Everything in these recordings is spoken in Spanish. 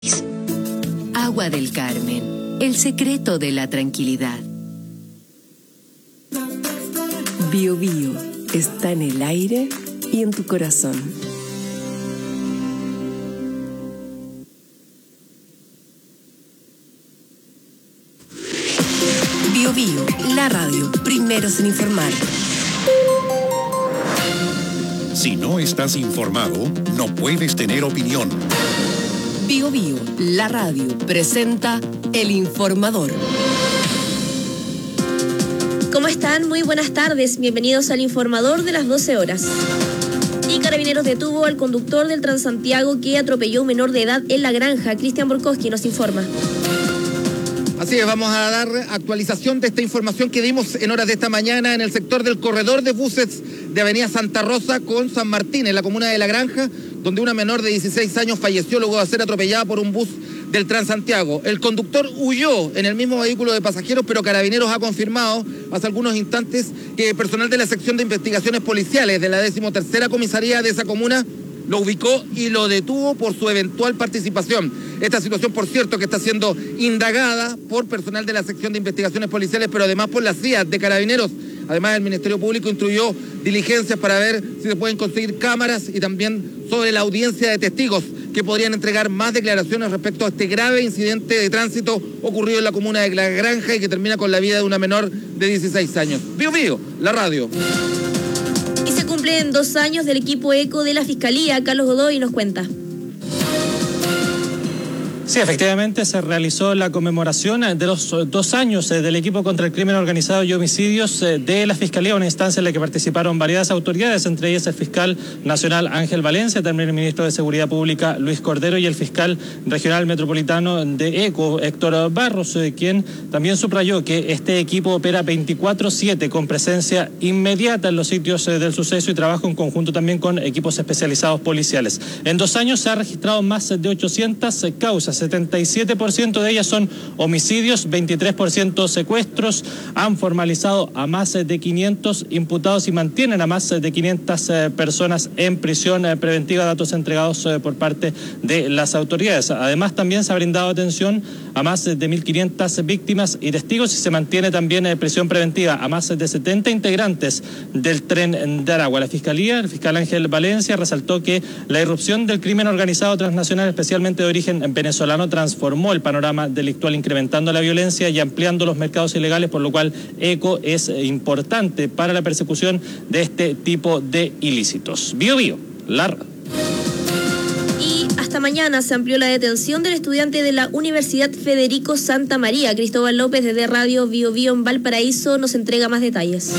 Agua del Carmen, el secreto de la tranquilidad. Bio Bio está en el aire y en tu corazón. Bio Bio, la radio, primeros en informar. Si no estás informado, no puedes tener opinión. Bio Bio, la radio, presenta El Informador. ¿Cómo están? Muy buenas tardes. Bienvenidos al Informador de las 12 horas. Y Carabineros detuvo al conductor del Transantiago que atropelló a un menor de edad en La Granja. Cristian Borkowski nos informa. Así es, vamos a dar actualización de esta información que dimos en horas de esta mañana en el sector del corredor de buses de Avenida Santa Rosa con San Martín, en la comuna de La Granja, donde una menor de 16 años falleció luego de ser atropellada por un bus del Transantiago. El conductor huyó en el mismo vehículo de pasajeros, pero Carabineros ha confirmado hace algunos instantes que personal de la sección de investigaciones policiales de la 13ª comisaría de esa comuna lo ubicó y lo detuvo por su eventual participación. Esta situación, por cierto, que está siendo indagada por personal de la sección de investigaciones policiales, pero además por las CIA de Carabineros. Además, el Ministerio Público instruyó diligencias para ver si se pueden conseguir cámaras y también sobre la audiencia de testigos que podrían entregar más declaraciones respecto a este grave incidente de tránsito ocurrido en la comuna de La Granja y que termina con la vida de una menor de 16 años. Bio Bio, la radio. Cumplen 2 años del equipo ECO de la Fiscalía. Carlos Godoy nos cuenta. Sí, efectivamente se realizó la conmemoración de los 2 años del equipo contra el crimen organizado y homicidios de la Fiscalía, una instancia en la que participaron varias autoridades, entre ellas el fiscal nacional Ángel Valencia, también el ministro de Seguridad Pública Luis Cordero y el fiscal regional metropolitano de ECO, Héctor Barros, quien también subrayó que este equipo opera 24/7 con presencia inmediata en los sitios del suceso y trabaja en conjunto también con equipos especializados policiales. En 2 años se han registrado más de 800 causas. 77% de ellas son homicidios, 23% secuestros, han formalizado a más de 500 imputados y mantienen a más de 500 personas en prisión preventiva, datos entregados por parte de las autoridades. Además, también se ha brindado atención a más de 1.500 víctimas y testigos y se mantiene también prisión preventiva a más de 70 integrantes del Tren de Aragua. La Fiscalía, el fiscal Ángel Valencia, resaltó que la irrupción del crimen organizado transnacional, especialmente de origen venezolano, transformó el panorama delictual, incrementando la violencia y ampliando los mercados ilegales, por lo cual ECO es importante para la persecución de este tipo de ilícitos. Bio Bio, la radio. Y hasta mañana se amplió la detención del estudiante de la Universidad Federico Santa María. Cristóbal López, desde Radio Bio Bio en Valparaíso, nos entrega más detalles.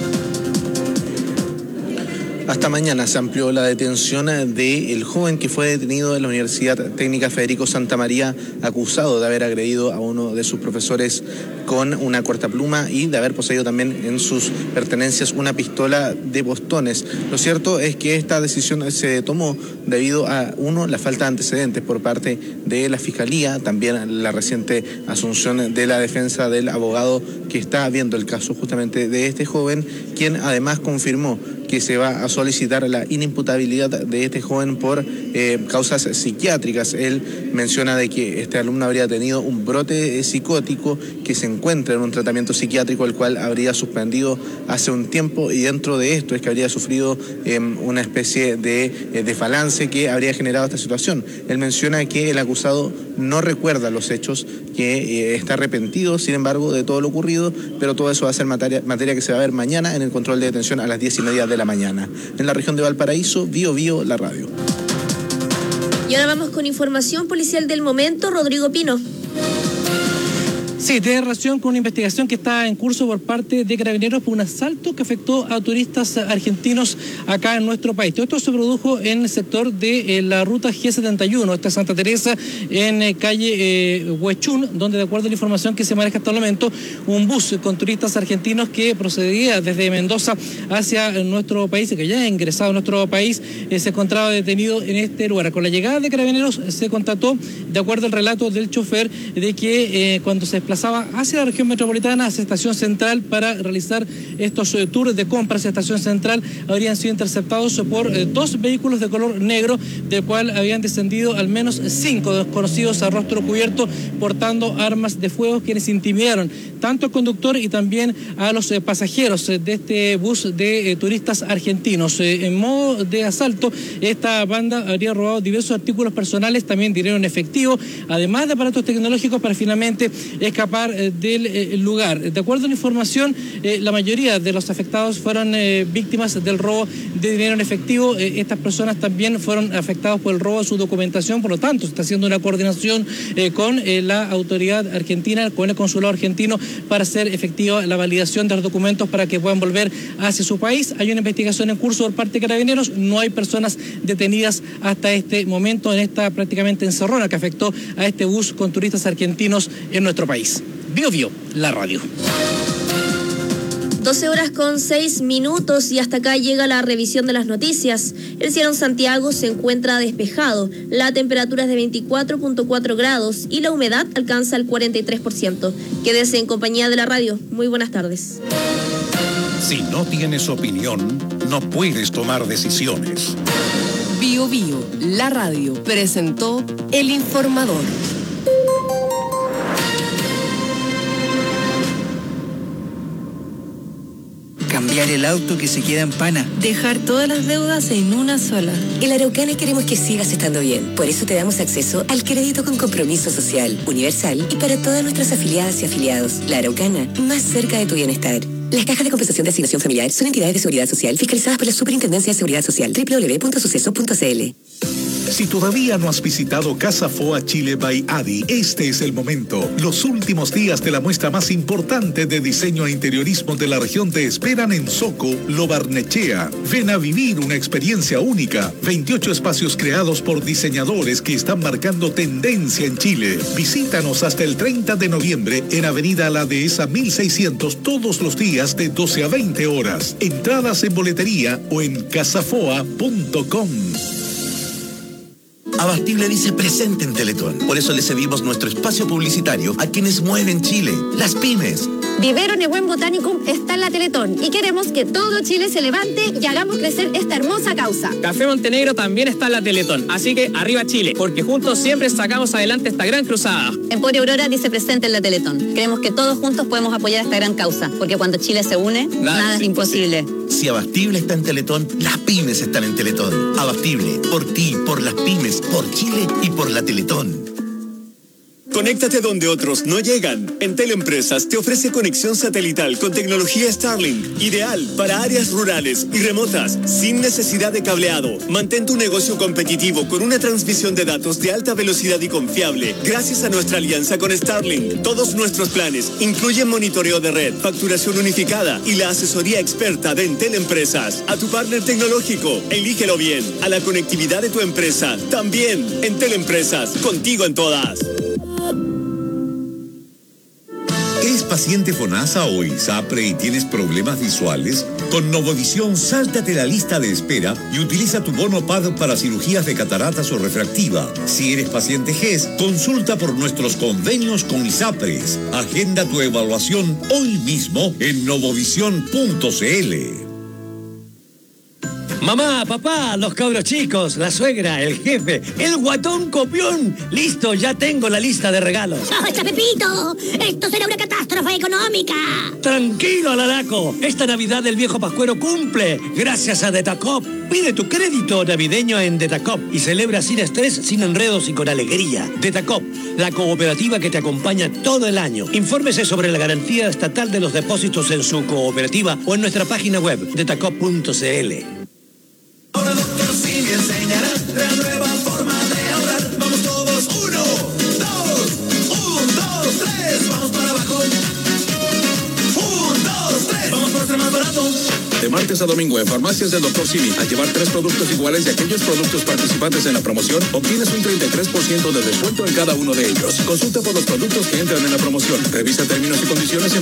Hasta mañana se amplió la detención del joven que fue detenido en la Universidad Técnica Federico Santa María, acusado de haber agredido a uno de sus profesores con una cortapluma y de haber poseído también en sus pertenencias una pistola de bostones. Lo cierto es que esta decisión se tomó debido a, la falta de antecedentes por parte de la Fiscalía, también la reciente asunción de la defensa del abogado que está viendo el caso justamente de este joven, quien además confirmó que se va a solicitar la inimputabilidad de este joven por causas psiquiátricas. Él menciona de que este alumno habría tenido un brote psicótico, que se encuentra en un tratamiento psiquiátrico el cual habría suspendido hace un tiempo, y dentro de esto es que habría sufrido una especie de desbalance que habría generado esta situación. Él menciona que el acusado no recuerda los hechos, que está arrepentido, sin embargo, de todo lo ocurrido, pero todo eso va a ser materia que se va a ver mañana en el control de detención a las 10:30 de la mañana. En la región de Valparaíso, Bio Bio, la radio. Y ahora vamos con información policial del momento. Rodrigo Pino. Sí, tiene relación con una investigación que está en curso por parte de Carabineros por un asalto que afectó a turistas argentinos acá en nuestro país. Todo esto se produjo en el sector de la ruta G71, esta Santa Teresa, en calle Huechún, donde, de acuerdo a la información que se maneja hasta el momento, un bus con turistas argentinos que procedía desde Mendoza hacia nuestro país, que ya ha ingresado a nuestro país, se encontraba detenido en este lugar. Con la llegada de Carabineros se constató, de acuerdo al relato del chofer, de que cuando se desplazaba desplazaba hacia la región metropolitana, hacia Estación Central, para realizar estos tours de compras a Estación Central, habrían sido interceptados por 2 vehículos de color negro, del cual habían descendido al menos 5 desconocidos a rostro cubierto portando armas de fuego, quienes intimidaron tanto al conductor y también a los pasajeros de este bus de turistas argentinos. En modo de asalto, esta banda habría robado diversos artículos personales, también dinero en efectivo, además de aparatos tecnológicos, para finalmente escapar del lugar. De acuerdo a la información, la mayoría de los afectados fueron víctimas del robo de dinero en efectivo. Estas personas también fueron afectadas por el robo de su documentación, por lo tanto se está haciendo una coordinación con la autoridad argentina, con el consulado argentino, para hacer efectiva la validación de los documentos para que puedan volver hacia su país. Hay una investigación en curso por parte de Carabineros, no hay personas detenidas hasta este momento en esta prácticamente encerrona que afectó a este bus con turistas argentinos en nuestro país. Bio Bio, la radio. 12:06 y hasta acá llega la revisión de las noticias. El cielo en Santiago se encuentra despejado, la temperatura es de 24.4 grados y la humedad alcanza el 43%. Quédese en compañía de la radio. Muy buenas tardes. Si no tienes opinión, no puedes tomar decisiones. Bio Bio, la radio, presentó El Informador. Cambiar el auto que se queda en pana. Dejar todas las deudas en una sola. En la Araucana queremos que sigas estando bien. Por eso te damos acceso al crédito con compromiso social, universal y para todas nuestras afiliadas y afiliados. La Araucana, más cerca de tu bienestar. Las cajas de compensación de asignación familiar son entidades de seguridad social fiscalizadas por la Superintendencia de Seguridad Social. www.suceso.cl. Si todavía no has visitado Casa Foa Chile by Adi, este es el momento. Los últimos días de la muestra más importante de diseño e interiorismo de la región te esperan en Soco, Lo Barnechea. Ven a vivir una experiencia única. 28 espacios creados por diseñadores que están marcando tendencia en Chile. Visítanos hasta el 30 de noviembre en Avenida La Dehesa 1600 todos los días de 12 a 20 horas. Entradas en boletería o en casafoa.com. Abastible dice presente en Teletón. Por eso le cedimos nuestro espacio publicitario a quienes mueven Chile, las pymes. Vivero Nehuen Botanicum está en la Teletón y queremos que todo Chile se levante y hagamos crecer esta hermosa causa. Café Montenegro también está en la Teletón, así que arriba Chile, porque juntos siempre sacamos adelante esta gran cruzada. Emporio Aurora dice presente en la Teletón. Creemos que todos juntos podemos apoyar esta gran causa, porque cuando Chile se une, nada es imposible. Si Abastible está en Teletón, las pymes están en Teletón. Abastible, por ti, por las pymes, por Chile y por la Teletón. Conéctate donde otros no llegan. En Teleempresas te ofrece conexión satelital con tecnología Starlink, ideal para áreas rurales y remotas, sin necesidad de cableado. Mantén tu negocio competitivo con una transmisión de datos de alta velocidad y confiable, gracias a nuestra alianza con Starlink. Todos nuestros planes incluyen monitoreo de red, facturación unificada y la asesoría experta de Entel Empresas. A tu partner tecnológico, elígelo bien. A la conectividad de tu empresa, también. Entel Empresas, contigo en todas. ¿Eres paciente FONASA o ISAPRE y tienes problemas visuales? Con Novovisión, sáltate la lista de espera y utiliza tu bono PAD para cirugías de cataratas o refractiva. Si eres paciente GES, consulta por nuestros convenios con ISAPRES. Agenda tu evaluación hoy mismo en novovision.cl. Mamá, papá, los cabros chicos, la suegra, el jefe, el guatón copión. Listo, ya tengo la lista de regalos. ¡Basta, Pepito! ¡Esto será una catástrofe económica! Tranquilo, Alaraco. Esta Navidad el viejo Pascuero cumple. Gracias a Detacop. Pide tu crédito navideño en Detacop y celebra sin estrés, sin enredos y con alegría. Detacop, la cooperativa que te acompaña todo el año. Infórmese sobre la garantía estatal de los depósitos en su cooperativa o en nuestra página web, detacop.cl. Ahora Dr. Simi enseñará la nueva forma de ahorrar. Vamos todos, 1, 2, 3, vamos para abajo. 1, 2, 3, vamos por ser más barato. De martes a domingo en Farmacias del Dr. Simi, al llevar 3 productos iguales de aquellos productos participantes en la promoción, obtienes un 33% de descuento en cada uno de ellos. Consulta por los productos que entran en la promoción. Revisa términos y condiciones en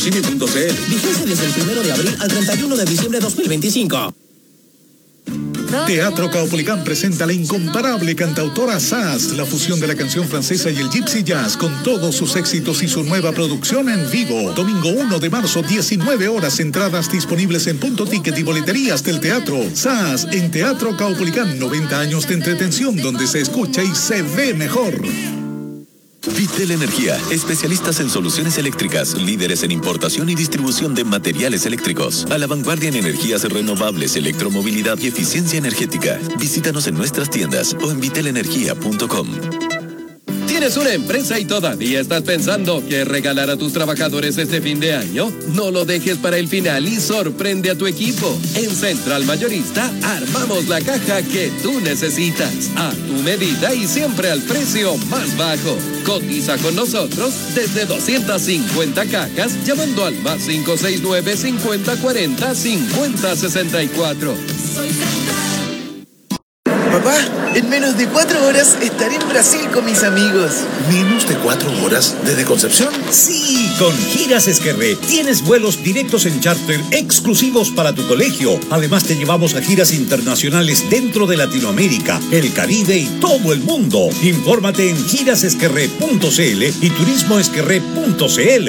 farmaciasdoctorsimi.cl. Vigencia desde el 1 de abril al 31 de diciembre de 2025. Teatro Caupolicán presenta la incomparable cantautora Sass, la fusión de la canción francesa y el gypsy jazz con todos sus éxitos y su nueva producción en vivo. Domingo 1 de marzo, 19 horas, entradas disponibles en Punto Ticket y boleterías del teatro. Sass en Teatro Caupolicán, 90 años de entretención donde se escucha y se ve mejor. Vitel Energía, especialistas en soluciones eléctricas, líderes en importación y distribución de materiales eléctricos, a la vanguardia en energías renovables, electromovilidad y eficiencia energética. Visítanos en nuestras tiendas o en vitelenergia.com. ¿Tienes una empresa y todavía estás pensando qué regalar a tus trabajadores este fin de año? No lo dejes para el final y sorprende a tu equipo. En Central Mayorista armamos la caja que tú necesitas, a tu medida y siempre al precio más bajo. Cotiza con nosotros desde 250 cajas llamando al más 569 5040 5064. Soy Central. Papá, en menos de 4 horas estaré en Brasil con mis amigos. ¿Menos de 4 horas desde Concepción? Sí, con Giras Esquerré tienes vuelos directos en charter exclusivos para tu colegio. Además te llevamos a giras internacionales dentro de Latinoamérica, el Caribe y todo el mundo. Infórmate en girasesquerré.cl y turismoesquerré.cl.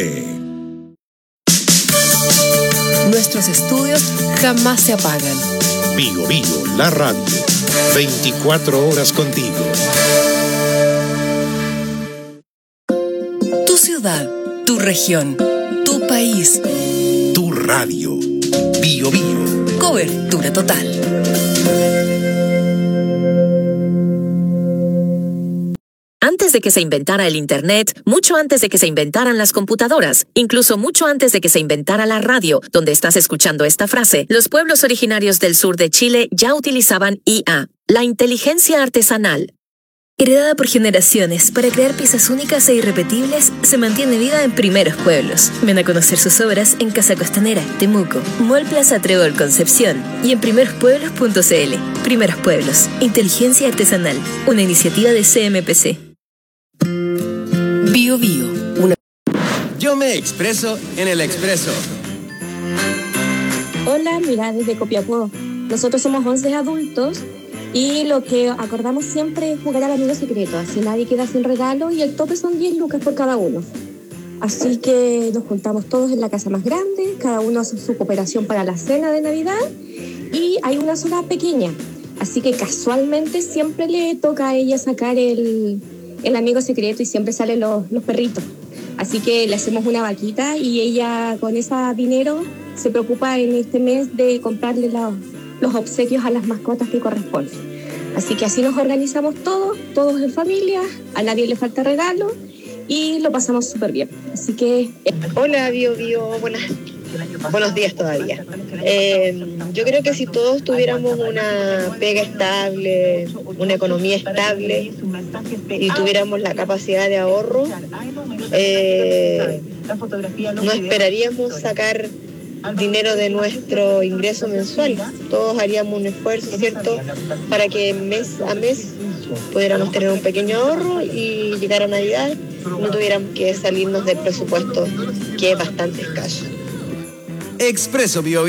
Nuestros estudios jamás se apagan. Vigo, la radio. 24 horas contigo. Tu ciudad, tu región, tu país. Tu radio. Vigo. Cobertura total. Antes de que se inventara el Internet, mucho antes de que se inventaran las computadoras, incluso mucho antes de que se inventara la radio, donde estás escuchando esta frase, los pueblos originarios del sur de Chile ya utilizaban IA, la inteligencia artesanal. Heredada por generaciones, para crear piezas únicas e irrepetibles, se mantiene viva en Primeros Pueblos. Ven a conocer sus obras en Casa Costanera, Temuco, Mall Plaza Trébol Concepción y en primerospueblos.cl. Primeros Pueblos, inteligencia artesanal, una iniciativa de CMPC. Bio. Yo me expreso en el Expreso. Hola, mira, desde Copiapó. Nosotros somos 11 adultos y lo que acordamos siempre es jugar al amigo secreto. Así nadie queda sin regalo y el tope son 10 lucas por cada uno. Así que nos juntamos todos en la casa más grande, cada uno hace su cooperación para la cena de Navidad y hay una sola pequeña. Así que casualmente siempre le toca a ella sacar el amigo secreto y siempre salen los perritos. Así que le hacemos una vaquita y ella con ese dinero se preocupa en este mes de comprarle los obsequios a las mascotas que corresponden. Así que así nos organizamos todos en familia, a nadie le falta regalo y lo pasamos súper bien. Así que... Hola, Bio, buenos días todavía. Yo creo que si todos tuviéramos una pega estable, una economía estable y tuviéramos la capacidad de ahorro, no esperaríamos sacar dinero de nuestro ingreso mensual. Todos haríamos un esfuerzo, ¿cierto?, para que mes a mes pudiéramos tener un pequeño ahorro y llegar a Navidad no tuviéramos que salirnos del presupuesto, que es bastante escaso. Expreso Bio.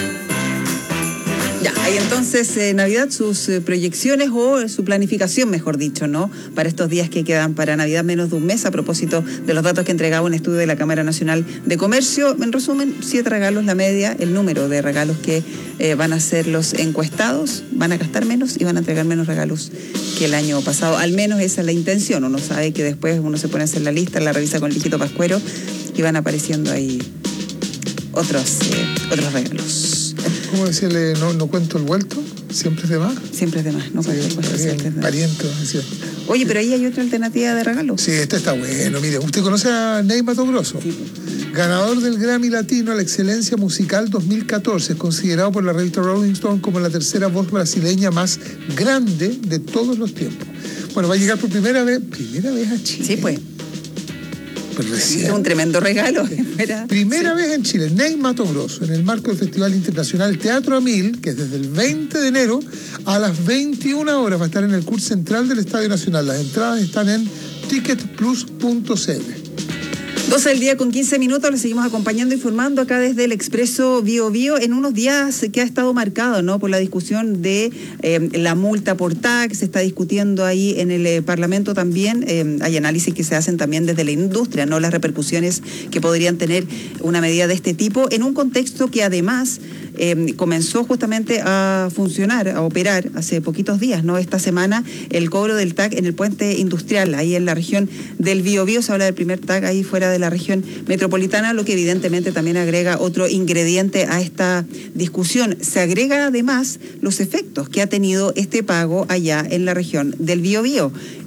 Ya, hay entonces Navidad, sus proyecciones o su planificación, mejor dicho, ¿no? Para estos días que quedan para Navidad, menos de un mes, a propósito de los datos que entregaba un estudio de la Cámara Nacional de Comercio. En resumen, 7 regalos la media, el número de regalos que van a ser los encuestados, van a gastar menos y van a entregar menos regalos que el año pasado. Al menos esa es la intención. Uno sabe que después uno se pone a hacer la lista, la revisa con el hijito pascuero y van apareciendo ahí otros regalos. ¿Cómo decirle? No cuento el vuelto, siempre es de más. Siempre es de más, no cuento el vuelto. Siempre es de más. Pariento, Oye, pero ahí hay otra alternativa de regalo. Sí, este está bueno. Mire, ¿usted conoce a Ney Matogrosso? Sí. Ganador del Grammy Latino a la Excelencia Musical 2014, considerado por la revista Rolling Stone como la tercera voz brasileña más grande de todos los tiempos. Bueno, va a llegar por primera vez a Chile. Sí, pues. Es un tremendo regalo. Primera vez en Chile, Ney Matogrosso, en el marco del Festival Internacional Teatro a 1000, que es desde el 20 de enero a las 21 horas va a estar en el curso central del Estadio Nacional. Las entradas están en ticketplus.cl. 12 del día con 15 minutos, le seguimos acompañando, informando acá desde el Expreso Bio Bio en unos días que ha estado marcado, ¿no?, por la discusión de la multa por TAC. Se está discutiendo ahí en el Parlamento también. Hay análisis que se hacen también desde la industria, ¿no?, las repercusiones que podrían tener una medida de este tipo, en un contexto que además comenzó justamente a funcionar, a operar hace poquitos días, ¿no? Esta semana el cobro del TAC en el puente industrial, ahí en la región del Biobío. Se habla del primer TAC ahí fuera de la región metropolitana, lo que evidentemente también agrega otro ingrediente a esta discusión. Se agrega además los efectos que ha tenido este pago allá en la región del Biobío.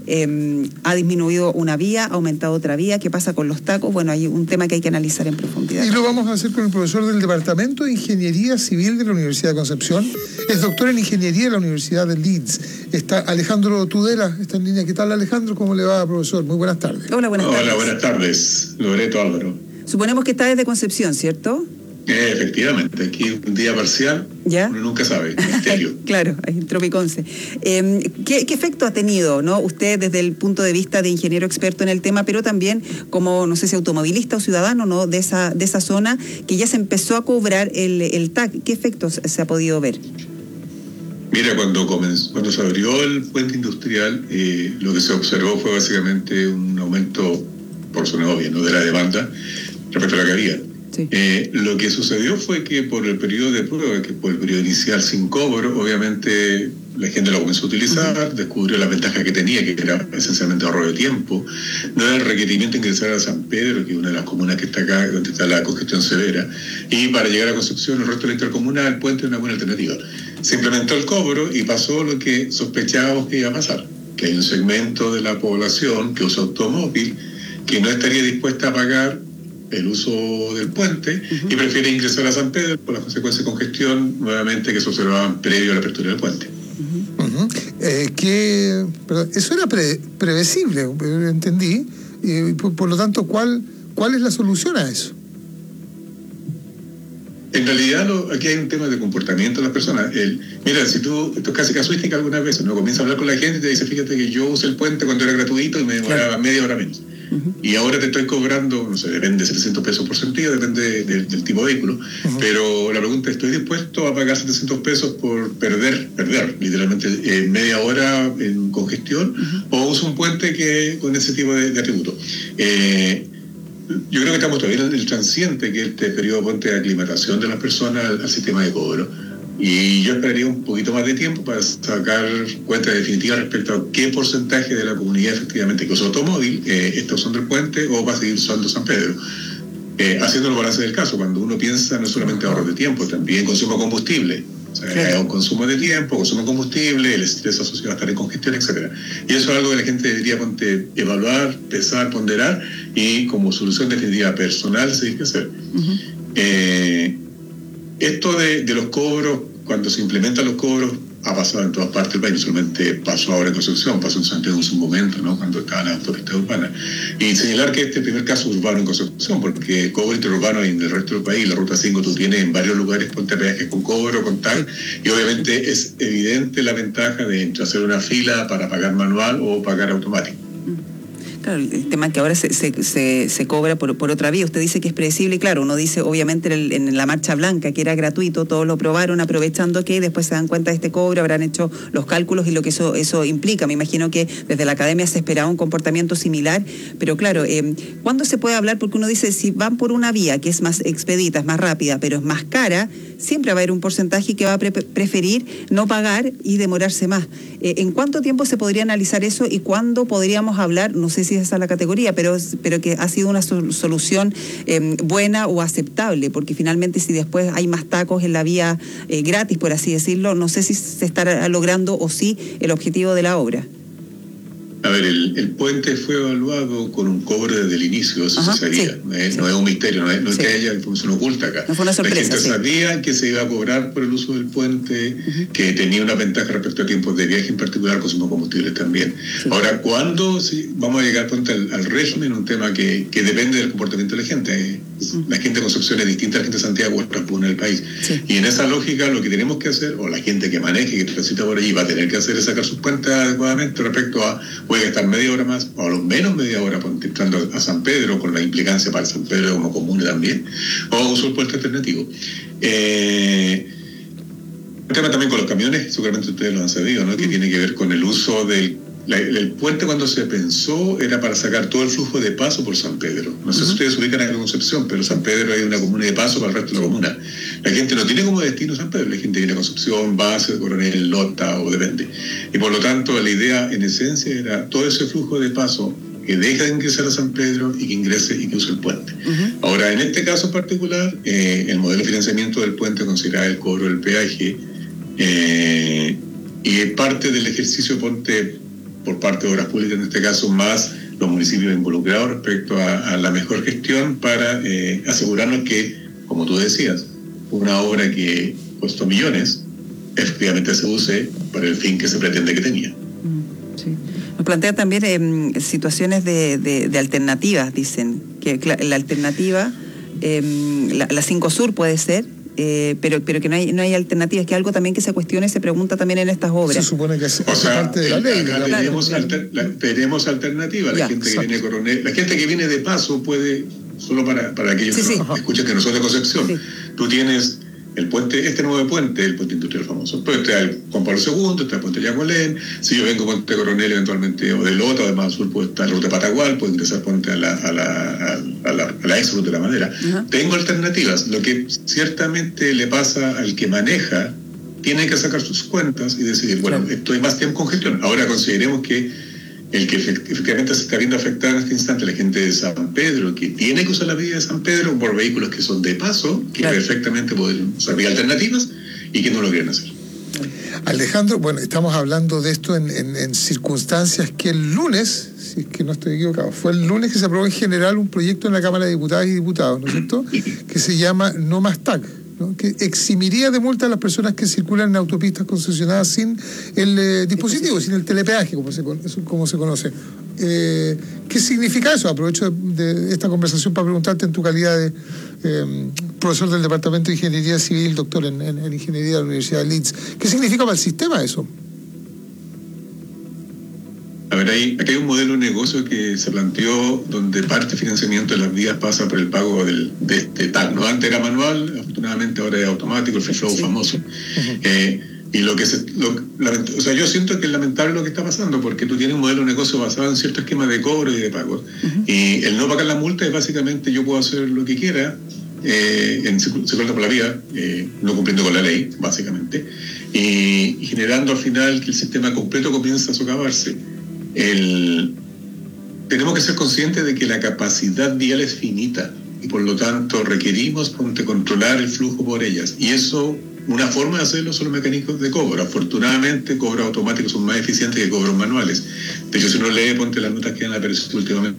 Ha disminuido una vía, ha aumentado otra vía. ¿Qué pasa con los tacos? Bueno, hay un tema que hay que analizar en profundidad. Y lo vamos a hacer con el profesor del Departamento de Ingeniería Civil de la Universidad de Concepción. Es doctor en Ingeniería de la Universidad de Leeds. Está Alejandro Tudela, está en línea. ¿Qué tal, Alejandro? ¿Cómo le va, profesor? Muy buenas tardes. Hola, buenas tardes. Hola, buenas tardes. Loreto Álvaro. Suponemos que está desde Concepción, ¿cierto? Efectivamente, aquí un día parcial, ¿ya? Uno nunca sabe, misterio. Claro, en Tropiconce. ¿Qué efecto ha tenido, no, usted desde el punto de vista de ingeniero experto en el tema, pero también como, no sé si automovilista o ciudadano, ¿no?, de esa zona, que ya se empezó a cobrar el TAC? ¿Qué efectos se ha podido ver? Mira, cuando se abrió el puente industrial, lo que se observó fue básicamente un aumento, por su obvio, ¿no?, de la demanda respecto a la que había. Sí. Lo que sucedió fue que por el periodo de prueba, que por el periodo inicial sin cobro, obviamente la gente lo comenzó a utilizar, descubrió la ventaja que tenía, que era esencialmente ahorro de tiempo. No era el requerimiento ingresar a San Pedro, que es una de las comunas que está acá, donde está la congestión severa, y para llegar a Concepción, el resto de la intercomunal, el puente es una buena alternativa. Se implementó el cobro y pasó lo que sospechábamos que iba a pasar, que hay un segmento de la población que usa automóvil que no estaría dispuesta a pagar el uso del puente y prefiere ingresar a San Pedro por las consecuencias de congestión nuevamente que se observaban previo a la apertura del puente. Eso era previsible, entendí, por lo tanto, ¿cuál es la solución a eso? En realidad aquí hay un tema de comportamiento de las personas. Mira, si esto es casi casuística algunas veces, ¿no? Comienza a hablar con la gente y te dice, fíjate que yo usé el puente cuando era gratuito y me demoraba media hora menos. Y ahora te estoy cobrando, no sé, depende de 700 pesos por sentido, depende del tipo de vehículo, pero la pregunta es, ¿estoy dispuesto a pagar 700 pesos por perder literalmente media hora en congestión o uso un puente que con ese tipo de atributos? Yo creo que estamos todavía en el transiente, que es este periodo de aclimatación de las personas al sistema de cobro. Y yo esperaría un poquito más de tiempo para sacar cuenta definitiva respecto a qué porcentaje de la comunidad efectivamente que usa automóvil está usando el puente o va a seguir usando San Pedro. Haciendo el balance del caso, cuando uno piensa no solamente ahorro de tiempo, también consumo de combustible. O sea, hay un consumo de tiempo, consumo de combustible, el estrés asociado a estar en congestión, etc. Y eso es algo que la gente debería evaluar, pesar, ponderar y como solución definitiva personal seguir que hacer. Esto de los cobros, cuando se implementan los cobros, ha pasado en todas partes del país, no solamente pasó ahora en Concepción, pasó en Santiago en su momento, ¿no?, cuando estaban las autopistas urbanas. Y señalar que este es el primer caso urbano en Concepción, porque cobro interurbano en el resto del país, la Ruta 5 tú tienes en varios lugares ponte peajes con cobro, con TAC, y obviamente es evidente la ventaja de hacer una fila para pagar manual o pagar automático. Claro, el tema es que ahora se cobra por otra vía. Usted dice que es predecible y claro, uno dice obviamente en la marcha blanca que era gratuito, todos lo probaron aprovechando que después se dan cuenta de este cobro, habrán hecho los cálculos y lo que eso implica. Me imagino que desde la academia se esperaba un comportamiento similar, pero claro, ¿cuándo se puede hablar? Porque uno dice, si van por una vía que es más expedita, es más rápida, pero es más cara, siempre va a haber un porcentaje que va a preferir no pagar y demorarse más. ¿En cuánto tiempo se podría analizar eso y cuándo podríamos hablar, no sé si esa es la categoría, pero que ha sido una solución buena o aceptable? Porque finalmente si después hay más tacos en la vía gratis, por así decirlo, no sé si se estará logrando o sí el objetivo de la obra. A ver, el puente fue evaluado con un cobro desde el inicio, eso se sabía, no es un misterio, no es que haya información oculta acá. No fue una sorpresa, la gente sabía que se iba a cobrar por el uso del puente, que tenía una ventaja respecto a tiempos de viaje, en particular consumo de combustibles también. Ahora, ¿cuándo vamos a llegar al régimen? Un tema que depende del comportamiento de la gente. La gente de Concepción es distinta a la gente de Santiago o otras comunas del país. Sí. Y en esa lógica lo que tenemos que hacer, o la gente que maneje, que transita por allí, va a tener que hacer es sacar sus cuentas adecuadamente respecto a, voy a gastar media hora más, o a lo menos media hora entrando a San Pedro, con la implicancia para San Pedro como comuna también, o uso el puente alternativo. El tema también con los camiones, seguramente ustedes lo han sabido, ¿no? Que tiene que ver con el uso del... El puente, cuando se pensó, era para sacar todo el flujo de paso por San Pedro. No sé si ustedes ubican en Concepción, pero San Pedro hay una comuna de paso para el resto de la comuna. La gente no tiene como destino San Pedro, la gente viene a Concepción, Base, Coronel, Lota o depende. Y por lo tanto, la idea en esencia era todo ese flujo de paso que deja de ingresar a San Pedro y que ingrese y que use el puente. Ahora, en este caso en particular, el modelo de financiamiento del puente considera el cobro del peaje y es parte del ejercicio ponte por parte de Obras Públicas, en este caso, más los municipios involucrados respecto a la mejor gestión para asegurarnos que, como tú decías, una obra que costó millones, efectivamente se use para el fin que se pretende que tenía. Sí. Nos plantea también situaciones de alternativas, dicen, que la alternativa, la 5 Sur puede ser, pero que no hay alternativas, que algo también que se cuestiona y se pregunta también en estas obras. Se supone que es parte de la ley. Tenemos alternativas. La gente que viene Coronel, la gente que viene de paso puede, solo para aquellos que escuchan que no son de Concepción, tú tienes el puente, este nuevo puente, el puente industrial famoso. Pues está el Juan Pablo II, está el puente Yagualén. Si yo vengo Puente Coronel eventualmente, o de Lota, o de más sur, pues está la ruta Patagual, puedo ingresar puente a la ex ruta de la Madera. Tengo alternativas. Lo que ciertamente le pasa al que maneja, tiene que sacar sus cuentas y decidir, bueno, estoy más tiempo con gestión. Ahora consideremos que el que efectivamente se está viendo afectado en este instante, la gente de San Pedro, que tiene que usar la vía de San Pedro por vehículos que son de paso, que perfectamente pueden usar vías alternativas y que no lo quieren hacer. Alejandro, bueno, estamos hablando de esto en circunstancias que el lunes, si es que no estoy equivocado, fue el lunes que se aprobó en general un proyecto en la Cámara de Diputadas y Diputados, ¿no es cierto?, que se llama No Más TAC, ¿no?, que eximiría de multa a las personas que circulan en autopistas concesionadas sin el dispositivo, sin el telepeaje, como se conoce. ¿Qué significa eso? Aprovecho de esta conversación para preguntarte en tu calidad de profesor del Departamento de Ingeniería Civil, doctor en Ingeniería de la Universidad de Leeds. ¿Qué significa para el sistema eso? A ver, aquí hay un modelo de negocio que se planteó donde parte del financiamiento de las vías pasa por el pago de este TAC, ¿no? Antes era manual, afortunadamente ahora es automático, el free flow famoso. Y o sea, yo siento que es lamentable lo que está pasando, porque tú tienes un modelo de negocio basado en cierto esquema de cobro y de pagos. Y el no pagar la multa es básicamente yo puedo hacer lo que quiera, circulando por la vía, no cumpliendo con la ley, básicamente, y generando al final que el sistema completo comienza a socavarse. Tenemos que ser conscientes de que la capacidad vial es finita y por lo tanto requerimos controlar el flujo por ellas. Y eso, una forma de hacerlo son los mecanismos de cobro. Afortunadamente, cobros automáticos son más eficientes que cobros manuales. De hecho, si uno lee, las notas que han aparecido últimamente,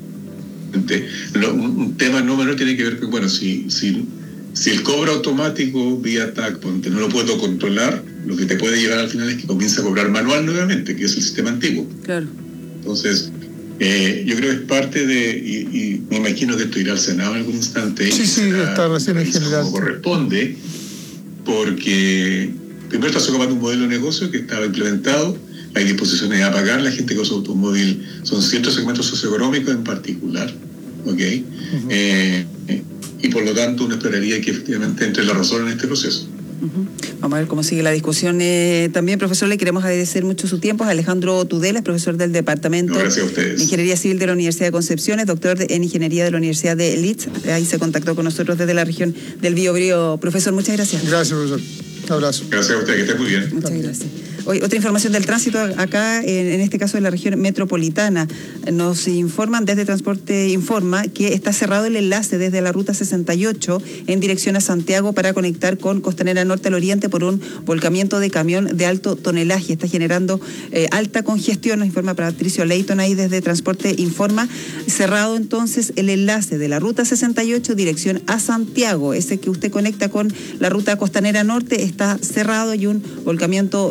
un tema no menor tiene que ver con, bueno, si el cobro automático vía TAC, no lo puedo controlar, lo que te puede llevar al final es que comience a cobrar manual nuevamente, que es el sistema antiguo. Claro. Entonces, yo creo que es parte de, y me imagino que esto irá al Senado en algún instante. Sí, está recién en general. Como corresponde, porque primero está socavando un modelo de negocio que estaba implementado, hay disposiciones a pagar, la gente que usa automóvil son ciertos segmentos socioeconómicos en particular, ¿ok? Y por lo tanto uno esperaría que efectivamente entre la razón en este proceso. Vamos a ver cómo sigue la discusión. También, profesor, le queremos agradecer mucho su tiempo. Alejandro Tudela, profesor del Departamento de Ingeniería Civil de la Universidad de Concepción, doctor en Ingeniería de la Universidad de Leeds. Ahí se contactó con nosotros desde la región del Biobío. Profesor, muchas gracias. Gracias, profesor. Un abrazo. Gracias a usted, que esté muy bien. Muchas gracias. Hoy, otra información del tránsito acá, en este caso de la región metropolitana. Nos informan desde Transporte Informa que está cerrado el enlace desde la ruta 68 en dirección a Santiago para conectar con Costanera Norte al Oriente por un volcamiento de camión de alto tonelaje. Está generando alta congestión, nos informa Patricio Leighton ahí desde Transporte Informa. Cerrado entonces el enlace de la ruta 68 dirección a Santiago. Ese que usted conecta con la ruta Costanera Norte está cerrado y un volcamiento de camión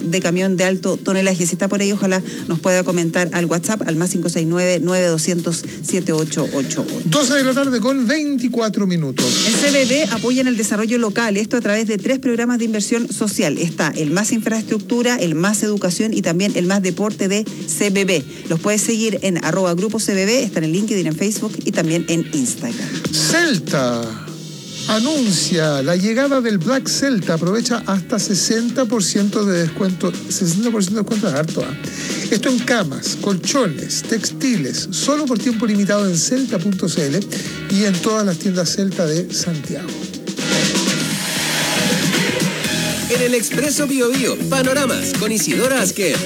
camión de alto tonelaje. Si está por ahí, ojalá nos pueda comentar al WhatsApp, al más 569-9200-7888. 12 de la tarde con 24 minutos. El CBB apoya en el desarrollo local, esto a través de 3 programas de inversión social. Está el Más Infraestructura, el Más Educación y también el Más Deporte de CBB. Los puedes seguir en @Grupo CBB, está en el LinkedIn, en Facebook y también en Instagram. Celta anuncia la llegada del Black Celta. Aprovecha hasta 60% de descuento. 60% de descuento es harto. Esto en camas, colchones, textiles, solo por tiempo limitado en celta.cl y en todas las tiendas Celta de Santiago. En el Expreso Bio Bio, panoramas con Isidora Asquer.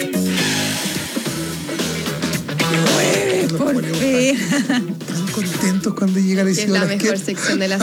Por fin. Tan contentos cuando llega la Isidora Asquer. Es la mejor sección de la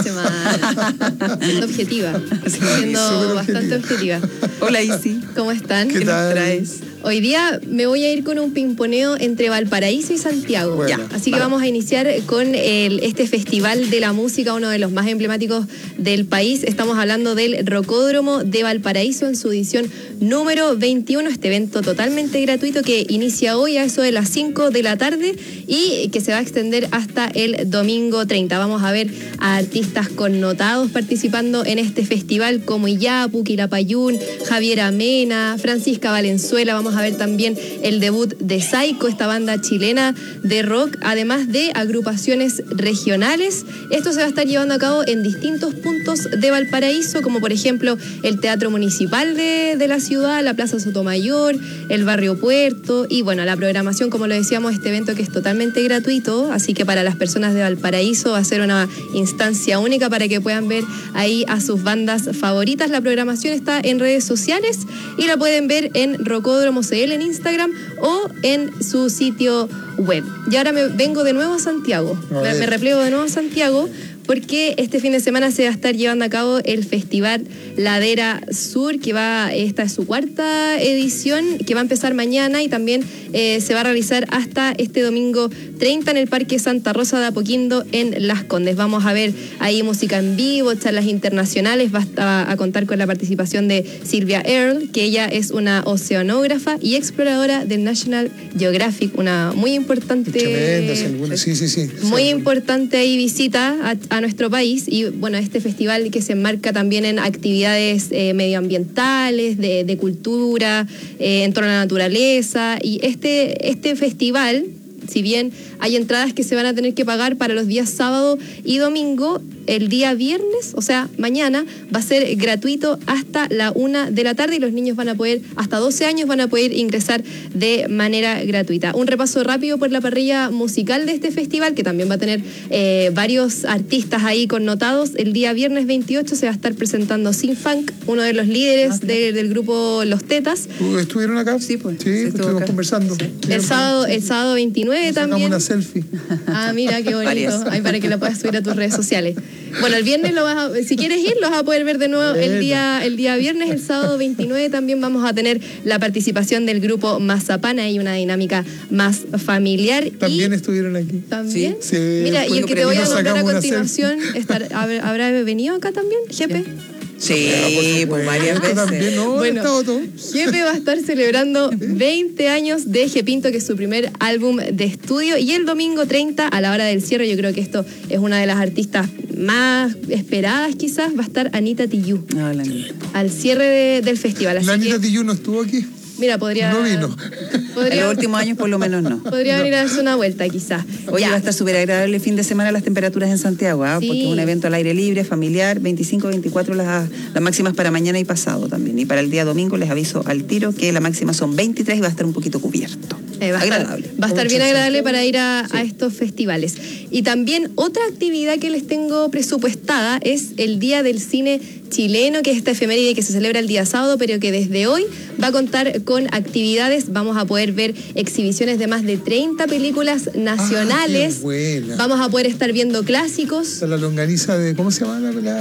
semana. Siendo objetiva. Siendo bastante objetiva. Hola, Isi. ¿Cómo están? ¿Qué tal? Traes? Hoy día me voy a ir con un pimponeo entre Valparaíso y Santiago. Bueno, Así que vamos a iniciar con este festival de la música, uno de los más emblemáticos del país. Estamos hablando del Rocódromo de Valparaíso en su edición número 21. Este evento totalmente gratuito que inicia hoy a eso de las 5 de la tarde y que se va a extender hasta el domingo 30. Vamos a ver a artistas connotados participando en este festival como Iyapu, Quilapayún, Javier Amena, Francisca Valenzuela. Vamos a ver también el debut de Psycho, esta banda chilena de rock, además de agrupaciones regionales. Esto se va a estar llevando a cabo en distintos puntos de Valparaíso, como por ejemplo el Teatro Municipal de la ciudad, la Plaza Sotomayor, el Barrio Puerto y bueno, la programación, como lo decíamos, este evento que es totalmente gratuito, así que para las personas de Valparaíso va a ser una instancia única para que puedan ver ahí a sus bandas favoritas. La programación está en redes sociales y la pueden ver en Rocódromo CL en Instagram o en su sitio web. Y ahora me vengo de nuevo a Santiago. Me repliego de nuevo a Santiago porque este fin de semana se va a estar llevando a cabo el Festival Ladera Sur, que esta es su 4ª edición, que va a empezar mañana y también se va a realizar hasta este domingo 30 en el Parque Santa Rosa de Apoquindo en Las Condes. Vamos a ver ahí música en vivo, charlas internacionales, va a contar con la participación de Silvia Earle, que ella es una oceanógrafa y exploradora del National Geographic, una muy importante... Tremendo, sí. Muy importante ahí visita a nuestro país y bueno, este festival que se enmarca también en actividades medioambientales, de cultura, en torno a la naturaleza y este festival, si bien hay entradas que se van a tener que pagar para los días sábado y domingo, el día viernes, o sea, mañana, va a ser gratuito hasta la 1 de la tarde y los niños van a poder, hasta 12 años, van a poder ingresar de manera gratuita. Un repaso rápido por la parrilla musical de este festival, que también va a tener varios artistas ahí connotados. El día viernes 28 se va a estar presentando Sin Funk, uno de los líderes del grupo Los Tetas. ¿Estuvieron acá? Sí, pues. Sí, estuvimos conversando. Sí. El sábado 29 también. Sacamos una selfie. Ah, mira, qué bonito. Ahí para que la puedas subir a tus redes sociales. Bueno, el viernes si quieres ir, lo vas a poder ver de nuevo el día viernes. El sábado 29 también vamos a tener la participación del grupo Mazapana y una dinámica más familiar. También estuvieron aquí. ¿También? Sí. Mira, y el que te voy a nombrar a continuación, ¿habrá venido acá también, Jepe? Sí, pues varias veces. También, no, bueno, Jepe va a estar celebrando 20 años de Jepinto, que es su primer álbum de estudio, y el domingo 30, a la hora del cierre, yo creo que esto es una de las artistas más esperadas quizás, va a estar Anita Tijoux. No, la Anita. Al cierre del festival. La Anita Tijoux no estuvo aquí. Mira, podría... No vino. En los últimos años por lo menos no. Podría venir a darse una vuelta quizás. Oye, va a estar súper agradable el fin de semana las temperaturas en Santiago, sí. Porque es un evento al aire libre, familiar, 25, 24 las máximas para mañana y pasado también. Y para el día domingo les aviso al tiro que la máxima son 23 y va a estar un poquito cubierto. Agradable. Va a estar bien agradable para ir a estos festivales. Y también otra actividad que les tengo presupuestada es el Día del Cine Chileno, que es esta efeméride que se celebra el día sábado, pero que desde hoy va a contar con actividades. Vamos a poder ver exhibiciones de más de 30 películas nacionales. Vamos a poder estar viendo clásicos. La longaniza de, ¿cómo se llama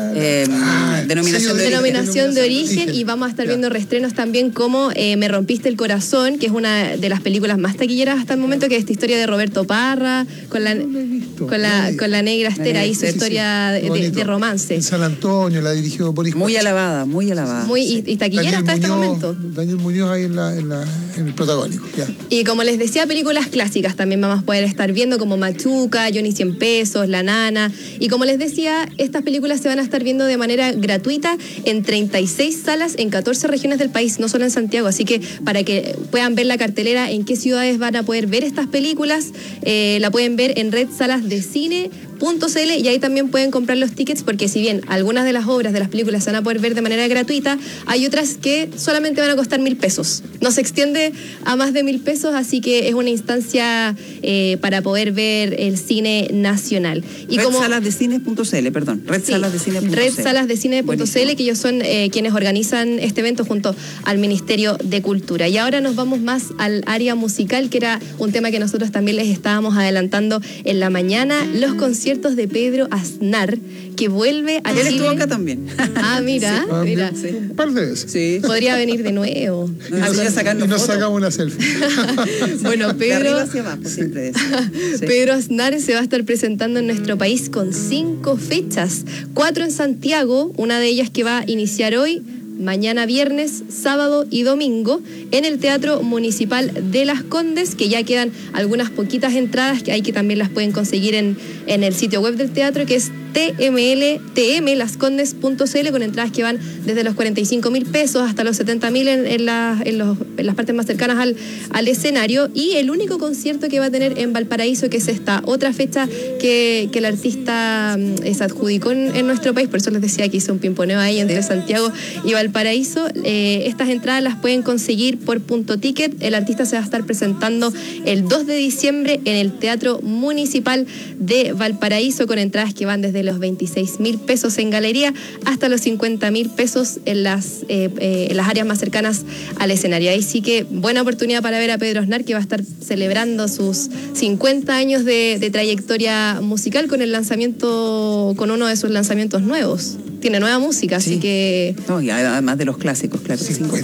denominación de origen. Y vamos a estar viendo reestrenos también como Me Rompiste el Corazón, que es una de las películas más taquilleras hasta el momento, que es esta historia de Roberto Parra con la negra Esther, ahí su historia de romance. En San Antonio, la dirigió por Boris Muy alabada, muy alabada. Y taquillera hasta este momento. Daniel Muñoz ahí en el protagónico. Ya. Y como les decía, películas clásicas también vamos a poder estar viendo, como Machuca, Johnny 100 pesos, La Nana. Y como les decía, estas películas se van a estar viendo de manera gratuita en 36 salas en 14 regiones del país, no solo en Santiago. Así que para que puedan ver la cartelera en qué ciudades van a poder ver estas películas, la pueden ver en redsalasdecine.cl, y ahí también pueden comprar los tickets, porque si bien algunas de las obras de las películas se van a poder ver de manera gratuita, hay otras que solamente van a costar 1.000 pesos. No se extiende a más de 1.000 pesos, así que es una instancia para poder ver el cine nacional. Y redsalasdecine.cl, perdón. Redsalasdecine.cl. Redsalasdecine.cl, que ellos son quienes organizan este evento junto al Ministerio de Cultura. Y ahora nos vamos más al área musical, que era un tema que nosotros también les estábamos adelantando en la mañana, los conciertos de Pedro Aznar, que vuelve a Chile. Él estuvo acá también. Ah, mira, mira. Sí. Un par de veces. Sí. Podría venir de nuevo. Y nos sacamos una selfie. Bueno, Pedro, de arriba hacia abajo, siempre es. Sí. Pedro Aznar se va a estar presentando en nuestro país con 5 fechas, 4 en Santiago, una de ellas que va a iniciar hoy, mañana viernes, sábado y domingo, en el Teatro Municipal de Las Condes, que ya quedan algunas poquitas entradas, que hay que también las pueden conseguir en el sitio web del teatro, que es tmlascondes.cl, con entradas que van desde los 45.000 pesos hasta los 70.000 en las partes más cercanas al escenario. Y el único concierto que va a tener en Valparaíso, que es esta otra fecha que el artista se adjudicó en nuestro país, por eso les decía que hizo un pimponeo ahí entre Santiago y Valparaíso. Estas entradas las pueden conseguir por Punto Ticket. El artista se va a estar presentando el 2 de diciembre en el Teatro Municipal de Valparaíso, con entradas que van desde los 26.000 pesos en galería hasta los 50.000 pesos en las áreas más cercanas al escenario. Ahí sí que buena oportunidad para ver a Pedro Aznar, que va a estar celebrando sus 50 años de trayectoria musical con uno de sus lanzamientos nuevos. Tiene nueva música, así que... No, y además de los clásicos, claro.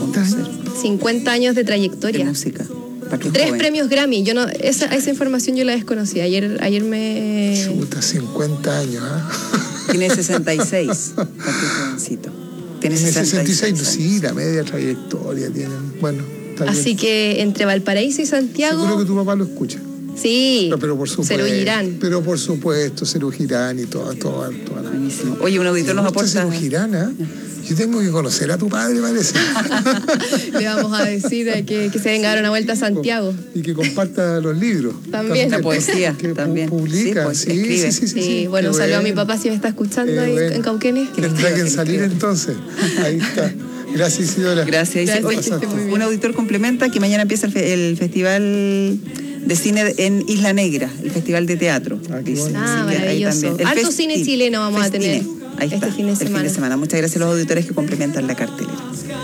50 años de trayectoria. De música. 3 premios Grammy. Yo no, esa información yo la desconocía. Ayer me... Chuta, 50 años, ¿ah? Tiene 66. Jovencito. Tiene 66. Sí, la media trayectoria tienen. Bueno, está bien. Así que entre Valparaíso y Santiago... Seguro que tu papá lo escucha. Sí, pero por supuesto, Cerú Girán. Pero por supuesto, Cerú Girán y toda buenísimo. Oye, un auditor nos aporta... Cerú Girán, ¿eh? Yo tengo que conocer a tu padre, parece. Le vamos a decir que se venga a dar una vuelta a Santiago. Y que comparta los libros. También. La poesía. Que también. publica. Sí, bueno, un saludo a mi papá si me está escuchando ahí en Cauquenes. Tendrá que salir entonces. Ahí está. Gracias, Isidora. Gracias. Oye, un auditor complementa que mañana empieza el festival de cine en Isla Negra, el festival de teatro. Maravilloso. Harto cine chileno vamos a tener. Ahí está, este fin de semana. Muchas gracias a los auditores que complementan la cartelera.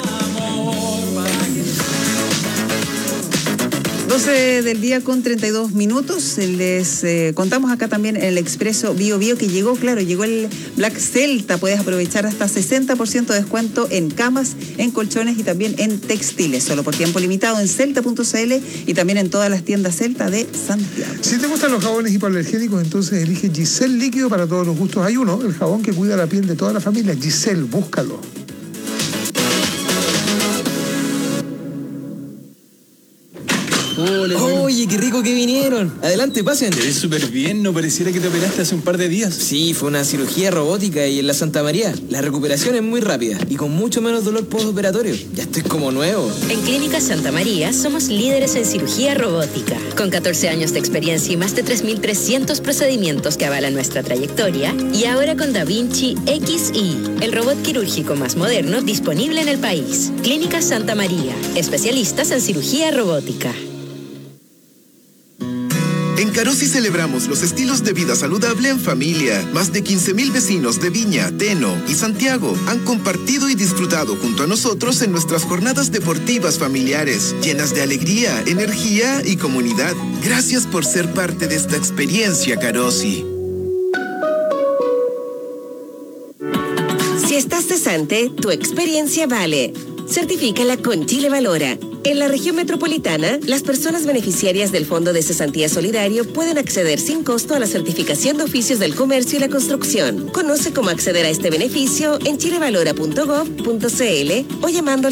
12 del día con 32 minutos. Les contamos acá también en el Expreso Bio Bio que llegó el Black Celta. Puedes aprovechar hasta 60% de descuento en camas, en colchones y también en textiles. Solo por tiempo limitado en celta.cl y también en todas las tiendas Celta de Santiago. Si te gustan los jabones hipoalergénicos, entonces elige Giselle Líquido para todos los gustos. Hay uno, el jabón que cuida la piel de toda la familia. Giselle, búscalo. Oye, qué rico que vinieron. Adelante, pasen. Te ves súper bien, no pareciera que te operaste hace un par de días. Sí, fue una cirugía robótica y en la Santa María. La recuperación es muy rápida y con mucho menos dolor postoperatorio. Ya estoy como nuevo. En Clínica Santa María somos líderes en cirugía robótica. Con 14 años de experiencia y más de 3.300 procedimientos que avalan nuestra trayectoria. Y ahora con Da Vinci XI, el robot quirúrgico más moderno disponible en el país. Clínica Santa María, especialistas en cirugía robótica. En Carosi celebramos los estilos de vida saludable en familia. Más de 15.000 vecinos de Viña, Teno y Santiago han compartido y disfrutado junto a nosotros en nuestras jornadas deportivas familiares, llenas de alegría, energía y comunidad. Gracias por ser parte de esta experiencia, Carosi. Si estás cesante, tu experiencia vale. Certifícala con Chile Valora. En la región metropolitana, las personas beneficiarias del Fondo de Cesantía Solidario pueden acceder sin costo a la certificación de oficios del comercio y la construcción. Conoce cómo acceder a este beneficio en chilevalora.gov.cl o llamando al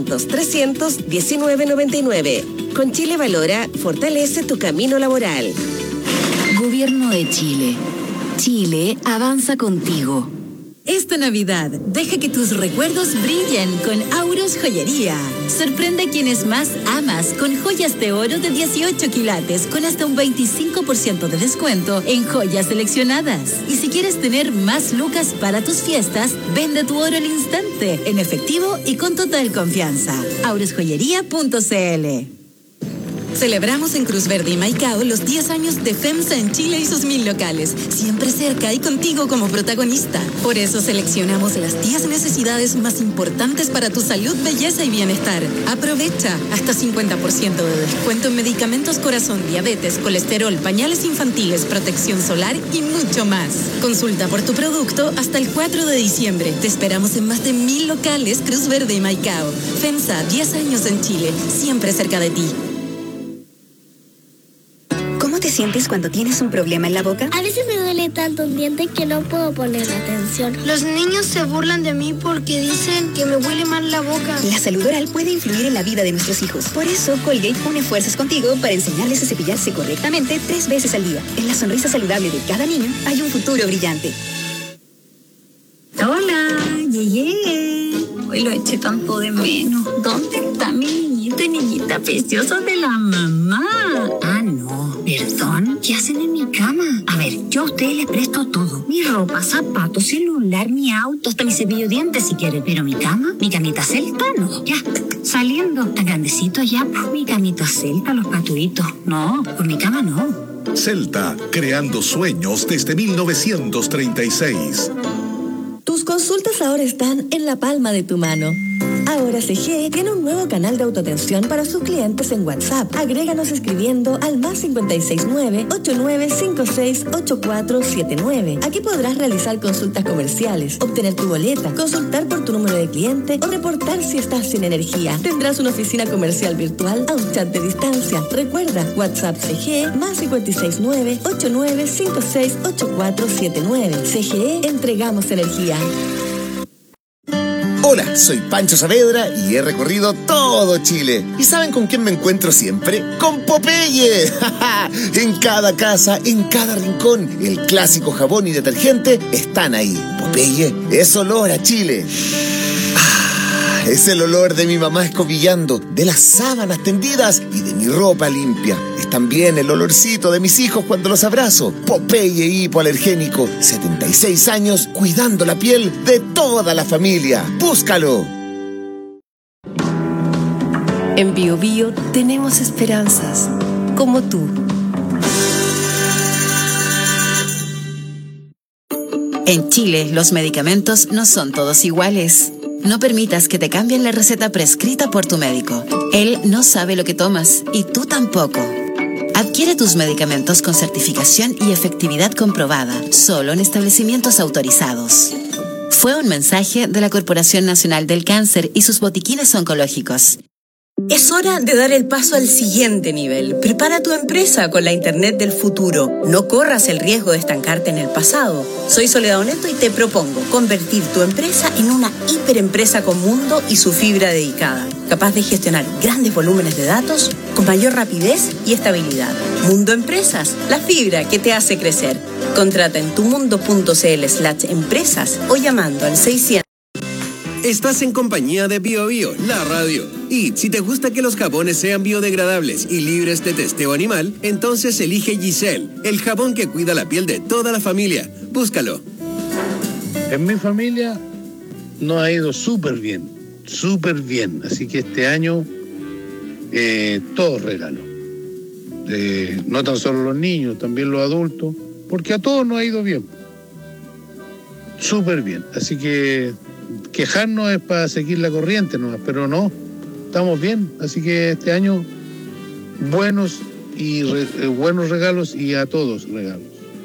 600-300-1999. Con Chile Valora, fortalece tu camino laboral. Gobierno de Chile. Chile avanza contigo. Esta Navidad, deja que tus recuerdos brillen con Auros Joyería. Sorprende a quienes más amas con joyas de oro de 18 quilates con hasta un 25% de descuento en joyas seleccionadas. Y si quieres tener más lucas para tus fiestas, vende tu oro al instante, en efectivo y con total confianza. aurosjoyería.cl. Celebramos en Cruz Verde y Maicao los 10 años de FEMSA en Chile y sus 1000 locales, siempre cerca y contigo como protagonista. Por eso seleccionamos las 10 necesidades más importantes para tu salud, belleza y bienestar. Aprovecha hasta 50% de descuento en medicamentos corazón, diabetes, colesterol, pañales infantiles, protección solar y mucho más. Consulta por tu producto hasta el 4 de diciembre. Te esperamos en más de 1000 locales Cruz Verde y Maicao. FEMSA, 10 años en Chile, siempre cerca de ti. ¿Cómo te sientes cuando tienes un problema en la boca? A veces me duele tanto un diente que no puedo poner atención. Los niños se burlan de mí porque dicen que me huele mal la boca. La salud oral puede influir en la vida de nuestros hijos. Por eso, Colgate une fuerzas contigo para enseñarles a cepillarse correctamente 3 veces al día. En la sonrisa saludable de cada niño hay un futuro brillante. Hola, llegué. Hoy lo eché tanto de menos. ¿Dónde está mi niñito y niñita preciosa de la mamá? Ah, no. ¿Perdón? ¿Qué hacen en mi cama? A ver, yo a ustedes les presto todo. Mi ropa, zapatos, celular, mi auto, hasta mi cepillo de dientes si quieren. Pero mi cama, mi camita celta, no. Ya, saliendo. Tan grandecito ya, pues mi camita celta, los paturitos. No, por mi cama no. Celta, creando sueños desde 1936. Tus consultas ahora están en la palma de tu mano. Ahora CGE tiene un nuevo canal de autoatención para sus clientes en WhatsApp. Agréganos escribiendo al +569 8956 8479. Aquí podrás realizar consultas comerciales, obtener tu boleta, consultar por tu número de cliente o reportar si estás sin energía. Tendrás una oficina comercial virtual a un chat de distancia. Recuerda, WhatsApp CGE +569 8956 8479. CGE, entregamos energía. Hola, soy Pancho Saavedra y he recorrido todo Chile. ¿Y saben con quién me encuentro siempre? ¡Con Popeye! En cada casa, en cada rincón, el clásico jabón y detergente están ahí. Popeye es olor a Chile. Es el olor de mi mamá escobillando, de las sábanas tendidas y de mi ropa limpia. Es también el olorcito de mis hijos cuando los abrazo. Popeye hipoalergénico, 76 años cuidando la piel de toda la familia. ¡Búscalo! En BioBio tenemos esperanzas, como tú. En Chile, los medicamentos no son todos iguales. No permitas que te cambien la receta prescrita por tu médico. Él no sabe lo que tomas y tú tampoco. Adquiere tus medicamentos con certificación y efectividad comprobada, solo en establecimientos autorizados. Fue un mensaje de la Corporación Nacional del Cáncer y sus botiquines oncológicos. Es hora de dar el paso al siguiente nivel. Prepara tu empresa con la Internet del futuro. No corras el riesgo de estancarte en el pasado. Soy Soledad Oneto y te propongo convertir tu empresa en una hiperempresa con mundo y su fibra dedicada, capaz de gestionar grandes volúmenes de datos con mayor rapidez y estabilidad. Mundo Empresas, la fibra que te hace crecer. Contrata en tumundo.cl/empresas o llamando al 600. Estás en compañía de BioBio, la radio. Y si te gusta que los jabones sean biodegradables y libres de testeo animal, entonces elige Giselle, el jabón que cuida la piel de toda la familia. Búscalo. En mi familia nos ha ido súper bien. Así que este año todos regalos. No tan solo los niños, también los adultos, porque a todos nos ha ido bien. Súper bien. Así que quejarnos es para seguir la corriente, ¿no? Pero no, estamos bien. Así que este año buenos regalos y a todos regalos.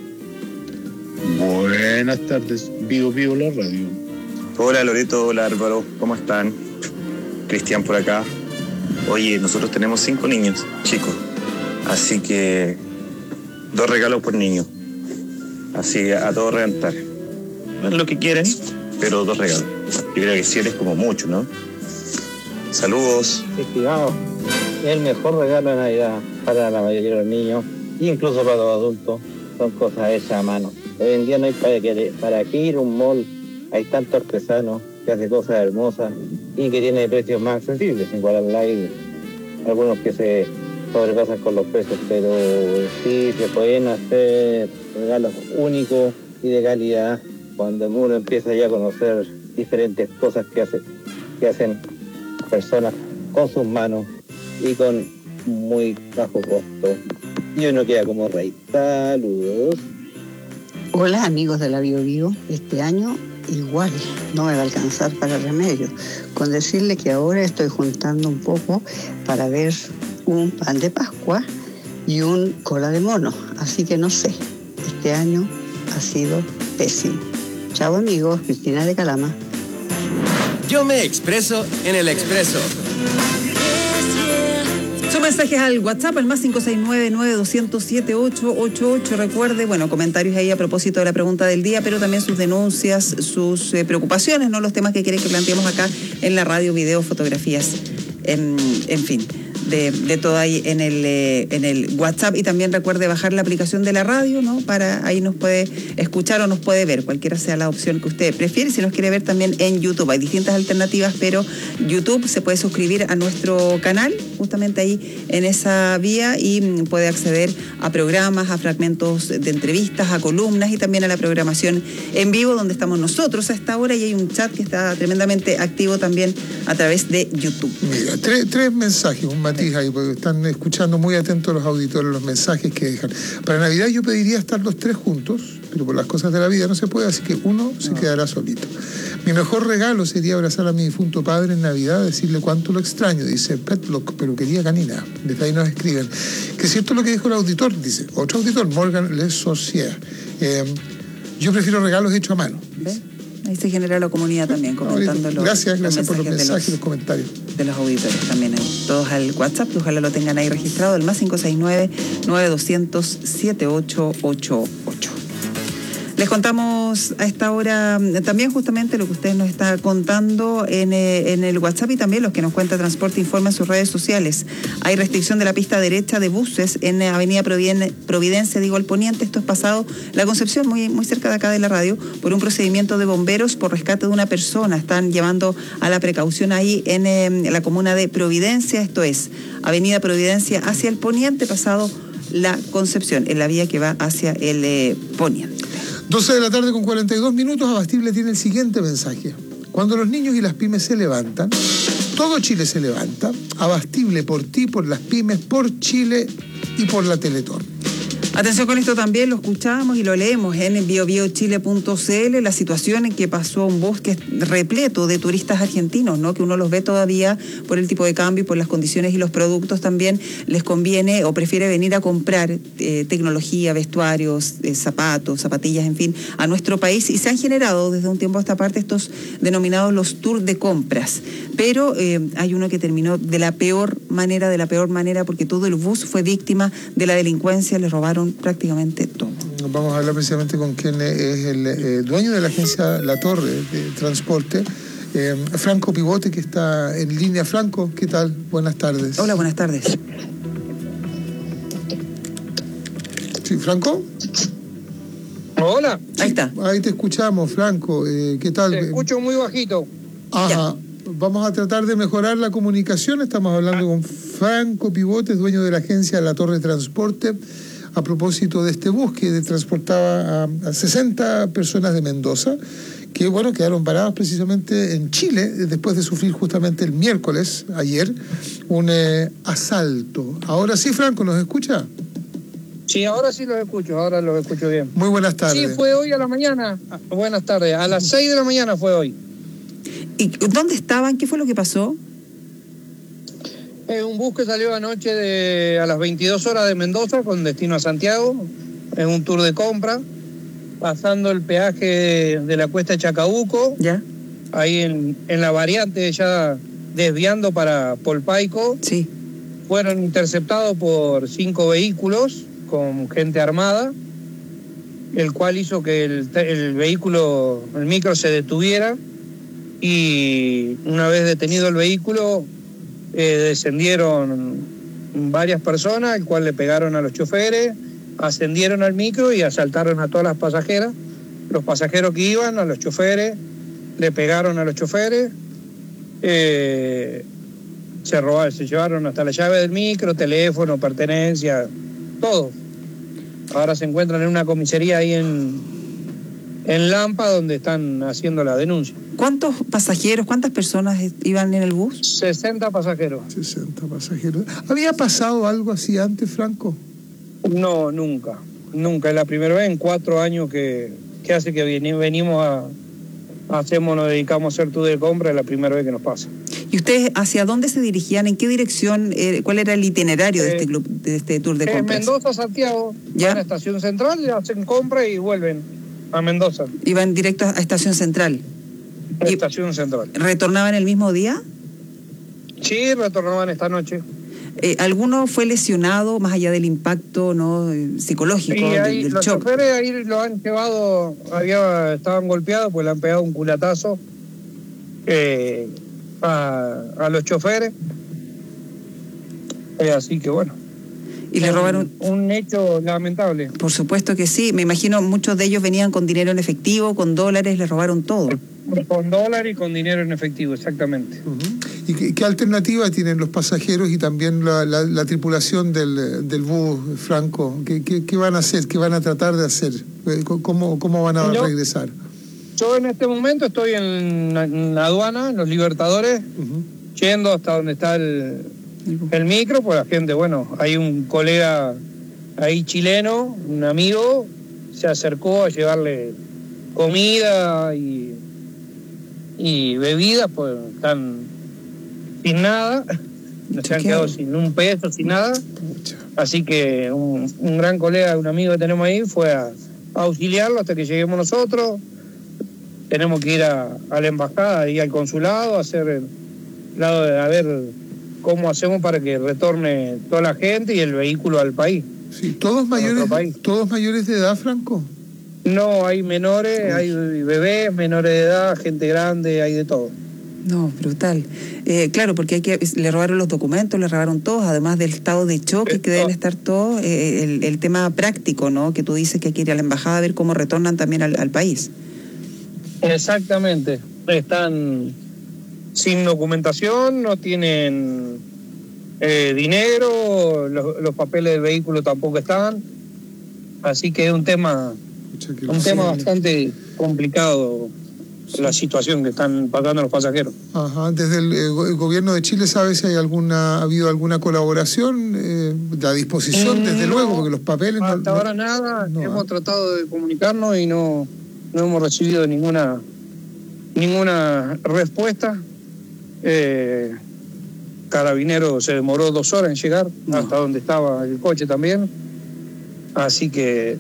Buenas tardes, BioBio la radio. Hola Loreto, hola Álvaro, ¿cómo están? Cristian por acá. Oye, nosotros tenemos 5 niños, chicos. Así que 2 regalos por niño. Así a todo reventar. No es lo que quieren, pero 2 regalos. Yo creo que 7 es como mucho, ¿no? Saludos. Estimado, es el mejor regalo de Navidad para la mayoría de los niños, incluso para los adultos. Son cosas hechas a mano. Hoy en día no hay para qué ir a un mall. Hay tantos artesanos que hacen cosas hermosas y que tienen precios más accesibles. Igual hay algunos que se sobrepasan con los precios, pero sí se pueden hacer regalos únicos y de calidad cuando uno empieza ya a conocer diferentes cosas que hacen personas con sus manos y con muy bajo costo. Y uno queda como rey. Saludos. Hola amigos de la Bio Bio, este año igual no me va a alcanzar para remedios, con decirle que ahora estoy juntando un poco para ver un pan de Pascua y un cola de mono, así que no sé, este año ha sido pésimo. Chao amigos, Cristina de Calama. Yo me expreso en el Expreso. Sus mensajes al WhatsApp, al más 569-9207-888. Recuerde, comentarios ahí a propósito de la pregunta del día, pero también sus denuncias, sus preocupaciones, ¿no? Los temas que quieren que planteemos acá en la radio, video, fotografías, en fin. De todo ahí en el WhatsApp, y también recuerde bajar la aplicación de la radio, ¿no? Para ahí nos puede escuchar o nos puede ver, cualquiera sea la opción que usted prefiere. Si nos quiere ver también en YouTube, hay distintas alternativas, pero YouTube se puede suscribir a nuestro canal, justamente ahí en esa vía, y puede acceder a programas, a fragmentos de entrevistas, a columnas y también a la programación en vivo, donde estamos nosotros a esta hora, y hay un chat que está tremendamente activo también a través de YouTube. Mira, tres mensajes, un matiz ahí, porque están escuchando muy atentos los auditores los mensajes que dejan. Para Navidad yo pediría estar los 3 juntos, pero por las cosas de la vida no se puede, así que uno se quedará solito. Mi mejor regalo sería abrazar a mi difunto padre en Navidad, decirle cuánto lo extraño, dice Petlock, peluquería canina. Desde ahí nos escriben. Que es cierto lo que dijo el auditor, dice otro auditor, Morgan Le Saucier. Yo prefiero regalos hechos a mano. ¿Ve? Ahí se genera la comunidad también, comentando Gracias por los mensajes y los comentarios. De los auditores también, todos al WhatsApp, ojalá lo tengan ahí registrado, el más 569-9200-7888. Les contamos a esta hora también justamente lo que usted nos está contando en el WhatsApp, y también los que nos cuenta Transporte Informa en sus redes sociales. Hay restricción de la pista derecha de buses en Avenida Providencia, al poniente. Esto es pasado La Concepción, muy, muy cerca de acá de la radio, por un procedimiento de bomberos por rescate de una persona. Están llevando a la precaución ahí en la comuna de Providencia. Esto es Avenida Providencia hacia el poniente, pasado La Concepción, en la vía que va hacia el poniente. 12 de la tarde con 42 minutos, Abastible tiene el siguiente mensaje. Cuando los niños y las pymes se levantan, todo Chile se levanta. Abastible por ti, por las pymes, por Chile y por la Teletón. Atención con esto también, lo escuchamos y lo leemos en biobiochile.cl, la situación en que pasó un bus que es repleto de turistas argentinos, ¿no? Que uno los ve todavía por el tipo de cambio y por las condiciones y los productos también les conviene o prefiere venir a comprar tecnología, vestuarios, zapatos, zapatillas, en fin, a nuestro país, y se han generado desde un tiempo a esta parte estos denominados los tours de compras. Pero hay uno que terminó de la peor manera, porque todo el bus fue víctima de la delincuencia, le robaron prácticamente todo. Vamos a hablar precisamente con quien es el dueño de la agencia La Torre de Transporte, Franco Pivote, que está en línea. Franco, ¿qué tal? Buenas tardes. Hola, buenas tardes. Sí, Franco. Hola. Ahí está. Ahí te escuchamos, Franco. ¿Qué tal? Te escucho muy bajito. Ajá. Ya. Vamos a tratar de mejorar la comunicación. Estamos hablando con Franco Pivote, dueño de la agencia La Torre de Transporte, a propósito de este bus que transportaba a 60 personas de Mendoza, que quedaron paradas precisamente en Chile, después de sufrir justamente el miércoles, ayer, un asalto. Ahora sí, Franco, ¿nos escucha? Sí, ahora sí los escucho bien. Muy buenas tardes. Sí, fue hoy a la mañana. Buenas tardes, a las 6 de la mañana fue hoy. ¿Y dónde estaban? ¿Qué fue lo que pasó? Un bus que salió anoche a las 22 horas de Mendoza con destino a Santiago, en un tour de compra, pasando el peaje de la cuesta de Chacabuco, ya, ahí en la variante ya desviando para Polpaico. Sí. Fueron interceptados por 5 vehículos con gente armada, el cual hizo que el vehículo, el micro, se detuviera, y una vez detenido el vehículo, descendieron varias personas, el cual le pegaron a los choferes, ascendieron al micro y asaltaron a todas las pasajeras. Los pasajeros que iban, a los choferes, le pegaron a los choferes, se llevaron hasta la llave del micro, teléfono, pertenencia, todo. Ahora se encuentran en una comisaría ahí en Lampa, donde están haciendo la denuncia. ¿Cuántos pasajeros, cuántas personas iban en el bus? 60 pasajeros. 60 pasajeros. ¿Había pasado algo así antes, Franco? No, nunca. Nunca. Es la primera vez en 4 años que hace que venimos nos dedicamos a hacer tour de compra, es la primera vez que nos pasa. ¿Y ustedes hacia dónde se dirigían? ¿En qué dirección? ¿Cuál era el itinerario de este club, de este tour de compras? Mendoza, Santiago. ¿Ya? Van a Estación Central, hacen compra y vuelven a Mendoza. Iban directo a Estación Central. Estación Central. ¿Retornaban el mismo día? Sí, retornaban esta noche. ¿Alguno fue lesionado más allá del impacto psicológico del los shock? choferes ahí lo han llevado, estaban golpeados, pues le han pegado un culatazo a los choferes. Así que bueno. ¿Y le robaron? Un hecho lamentable. Por supuesto que sí. Me imagino muchos de ellos venían con dinero en efectivo, con dólares, les robaron todo. Con dólares y con dinero en efectivo, exactamente. ¿Y qué alternativa tienen los pasajeros y también la tripulación del bus, Franco? ¿Qué van a hacer? ¿Qué van a tratar de hacer? ¿Cómo van a regresar? Yo en este momento estoy en la aduana, en los Libertadores, yendo hasta donde está el micro, pues la gente, bueno, hay un colega ahí chileno, un amigo, se acercó a llevarle comida y bebidas, pues están sin nada, se han quedado sin un peso, sin nada. Así que un gran colega, un amigo que tenemos ahí, fue a auxiliarlo hasta que lleguemos nosotros. Tenemos que ir a la embajada y al consulado a ver cómo hacemos para que retorne toda la gente y el vehículo al país. Sí, ¿todos mayores de edad, Franco? No, hay menores, hay bebés, menores de edad, gente grande, hay de todo. No, brutal. Claro, porque le robaron los documentos, le robaron todos, además del estado de choque que deben estar todos, el tema práctico, ¿no? Que tú dices que hay que ir a la embajada a ver cómo retornan también al país. Exactamente. Están sin documentación, no tienen dinero, los papeles del vehículo tampoco están. Así que es un tema bastante complicado, la situación que están pasando los pasajeros. Ajá. Desde el gobierno de Chile, ¿sabe si ha habido alguna colaboración? La disposición, desde luego, porque los papeles... Hasta ahora nada, hemos tratado de comunicarnos y no hemos recibido ninguna respuesta. Carabinero se demoró 2 horas en llegar, hasta donde estaba el coche también. Así que...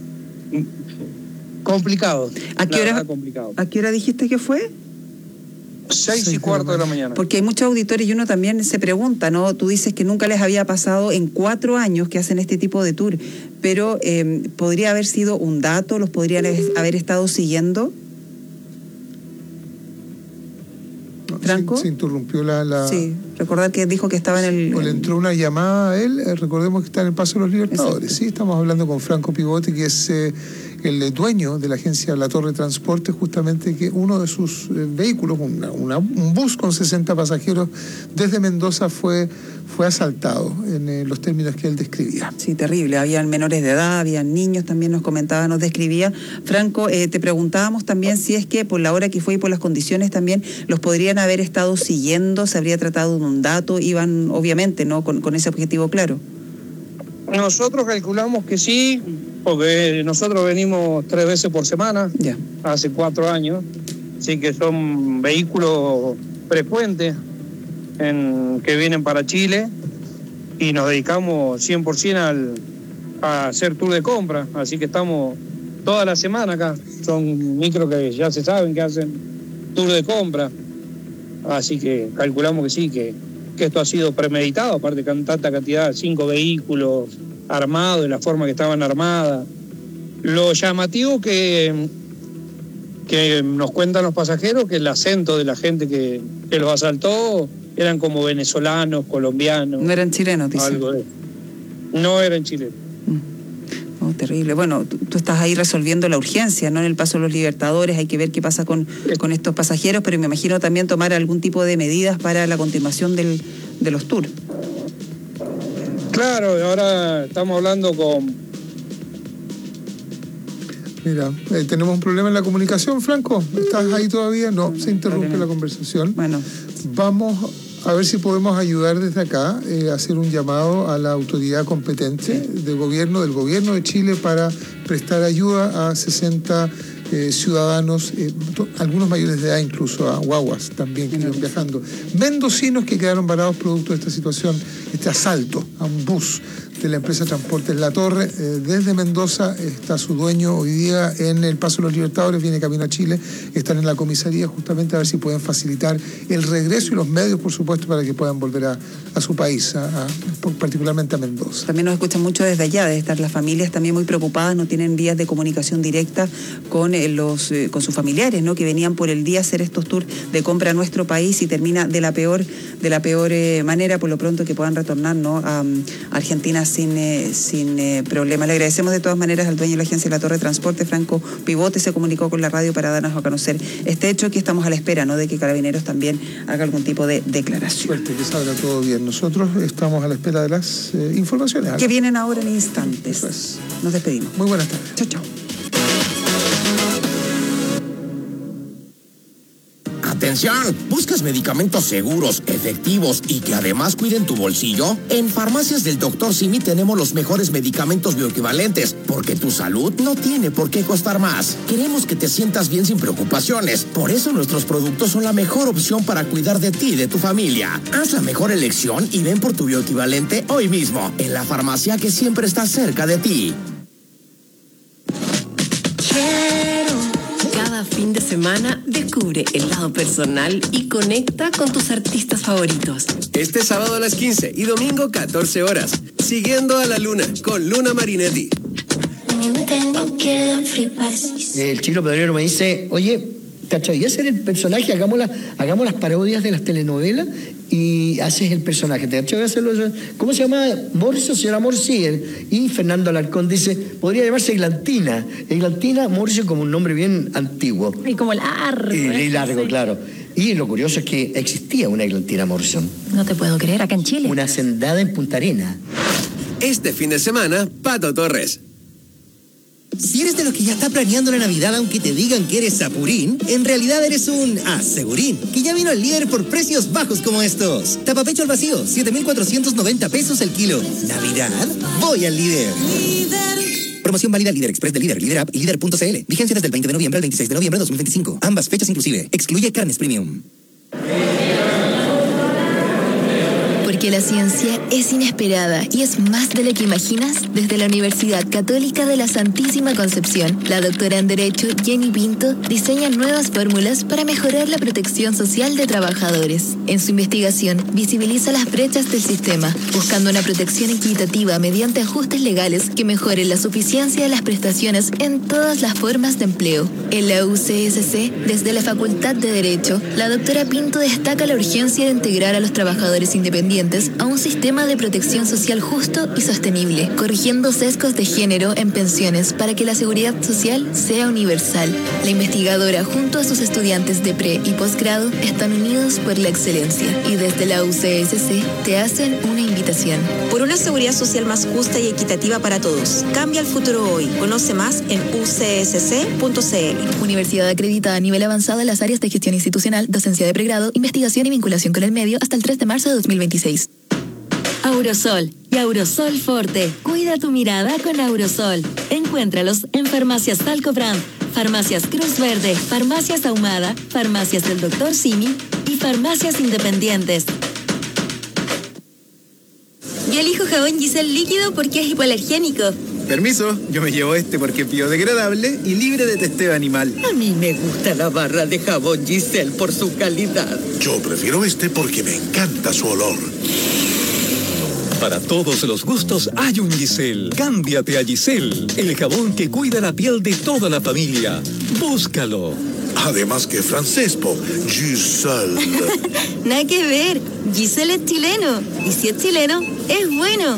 complicado. ¿A qué hora dijiste que fue? 6:15 de la mañana. Porque hay muchos auditores y uno también se pregunta, ¿no? Tú dices que nunca les había pasado en 4 años que hacen este tipo de tour, pero ¿podría haber sido un dato? ¿Los podrían haber estado siguiendo? ¿Franco? Se interrumpió Sí, recordar que dijo que estaba en el... Le entró una llamada a él, recordemos que está en el Paso de los Libertadores. Exacto. Sí, estamos hablando con Franco Pivote, que es el dueño de la agencia La Torre Transporte, justamente que uno de sus vehículos, un bus con 60 pasajeros desde Mendoza fue asaltado en los términos que él describía. Sí, terrible. Habían menores de edad, habían niños, también nos comentaba, nos describía. Franco, te preguntábamos también si es que por la hora que fue y por las condiciones también los podrían haber estado siguiendo, se habría tratado de un dato, iban obviamente, ¿no? Con ese objetivo claro. Nosotros calculamos que sí, porque nosotros venimos 3 veces por semana, hace 4 años, así que son vehículos frecuentes que vienen para Chile y nos dedicamos 100% a hacer tour de compra, así que estamos toda la semana acá. Son micros que ya se saben que hacen tour de compra Así que calculamos que sí, que esto ha sido premeditado, aparte con tanta cantidad, 5 vehículos armados, de la forma que estaban armadas. Lo llamativo que nos cuentan los pasajeros, que el acento de la gente que los asaltó eran como venezolanos, colombianos. No eran chilenos, dicen. Algo de... No eran chilenos. Oh, terrible. Bueno, tú estás ahí resolviendo la urgencia, ¿no? En el Paso de los Libertadores hay que ver qué pasa con estos pasajeros, pero me imagino también tomar algún tipo de medidas para la continuación de los tours. Claro, ahora estamos hablando con... Mira, tenemos un problema en la comunicación, Franco. ¿Estás ahí todavía? No, se interrumpe la conversación. Bueno. Vamos a ver si podemos ayudar desde acá, hacer un llamado a la autoridad competente del gobierno de Chile para prestar ayuda a 60 ciudadanos, algunos mayores de edad, incluso a guaguas también que iban viajando. Mendocinos que quedaron varados producto de esta situación, este asalto a un bus de la empresa Transportes La Torre. Desde Mendoza está su dueño hoy día en el Paso de los Libertadores, viene camino a Chile, están en la comisaría justamente a ver si pueden facilitar el regreso y los medios, por supuesto, para que puedan volver a su país, particularmente a Mendoza. También nos escuchan mucho desde allá, de estar las familias también muy preocupadas, no tienen vías de comunicación directa con sus familiares, ¿no? Que venían por el día a hacer estos tours de compra a nuestro país y termina de la peor manera, por lo pronto que puedan retornar, ¿no? A Argentina sin problema. Le agradecemos de todas maneras al dueño de la agencia de La Torre de Transporte, Franco Pivote, se comunicó con la radio para darnos a conocer este hecho, que estamos a la espera, ¿no? De que Carabineros también haga algún tipo de declaración. Suerte, que salga todo bien. Nosotros estamos a la espera de las informaciones. Que vienen ahora en instantes. Nos despedimos. Muy buenas tardes. Chao, chao. Atención, ¿buscas medicamentos seguros, efectivos y que además cuiden tu bolsillo? En Farmacias del Dr. Simi tenemos los mejores medicamentos bioequivalentes, porque tu salud no tiene por qué costar más. Queremos que te sientas bien sin preocupaciones, por eso nuestros productos son la mejor opción para cuidar de ti y de tu familia. Haz la mejor elección y ven por tu bioequivalente hoy mismo, en la farmacia que siempre está cerca de ti. Cada fin de semana descubre el lado personal y conecta con tus artistas favoritos. Este sábado a las 15 y domingo 14 horas. Siguiendo a la Luna con Luna Marinetti. El Chilo Pedrero me dice, oye, ¿te atreverías a ser el personaje? Hagamos las parodias de las telenovelas y haces el personaje. ¿Te atreves a hacerlo? ¿Cómo se llama? ¿Morrison? ¿Se llama Morrison? Y Fernando Alarcón dice, podría llamarse Eglantina. Eglantina Morrison, como un nombre bien antiguo. Y como largo. Y largo, sí. Claro. Y lo curioso es que existía una Eglantina Morrison. No te puedo creer, acá en Chile. Una hacendada en Punta Arenas. Este fin de semana, Pato Torres. Si eres de los que ya está planeando la Navidad aunque te digan que eres apurín, en realidad eres un asegurín, que ya vino al Líder por precios bajos como estos. Tapapecho al vacío, 7,490 pesos el kilo. ¿Navidad? Voy al Líder. Promoción válida Líder Express de Líder, Líder App y Líder.cl. Vigencia desde el 20 de noviembre al 26 de noviembre de 2025. Ambas fechas inclusive. Excluye carnes premium. Porque la ciencia es inesperada y es más de lo que imaginas. Desde la Universidad Católica de la Santísima Concepción, la doctora en Derecho Jenny Pinto diseña nuevas fórmulas para mejorar la protección social de trabajadores. En su investigación, visibiliza las brechas del sistema, buscando una protección equitativa mediante ajustes legales que mejoren la suficiencia de las prestaciones en todas las formas de empleo. En la UCSC, desde la Facultad de Derecho, la doctora Pinto destaca la urgencia de integrar a los trabajadores independientes a un sistema de protección social justo y sostenible, corrigiendo sesgos de género en pensiones para que la seguridad social sea universal. La investigadora, junto a sus estudiantes de pre y posgrado, están unidos por la excelencia y desde la UCSC te hacen una invitación. Por una seguridad social más justa y equitativa para todos. Cambia el futuro hoy. Conoce más en ucsc.cl. Universidad acreditada a nivel avanzado en las áreas de gestión institucional, docencia de pregrado, investigación y vinculación con el medio hasta el 3 de marzo de 2026. Aurosol y Aurosol Forte. Cuida tu mirada con Aurosol. Encuéntralos en Farmacias Talco Brand, Farmacias Cruz Verde, Farmacias Ahumada, Farmacias del Dr. Simi y Farmacias Independientes. Yo elijo jabón Giselle líquido porque es hipoalergénico. Permiso, yo me llevo este porque es biodegradable y libre de testeo animal. A mí me gusta la barra de jabón Giselle por su calidad. Yo prefiero este porque me encanta su olor. Para todos los gustos hay un Giselle. Cámbiate a Giselle, el jabón que cuida la piel de toda la familia. Búscalo. Además que francés, po. Giselle. Nada que ver. Giselle es chileno. Y si es chileno, es bueno.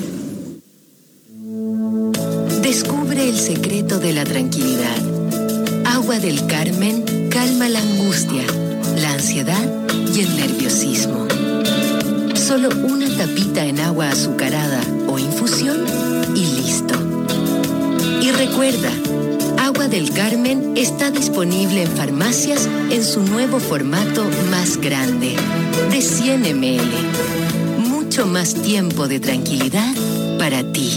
Descubre el secreto de la tranquilidad. Agua del Carmen calma la angustia, la ansiedad y el nerviosismo. Solo una tapita en agua azucarada o infusión y listo. Y recuerda, Agua del Carmen está disponible en farmacias en su nuevo formato más grande, de 100 ml. Mucho más tiempo de tranquilidad para ti.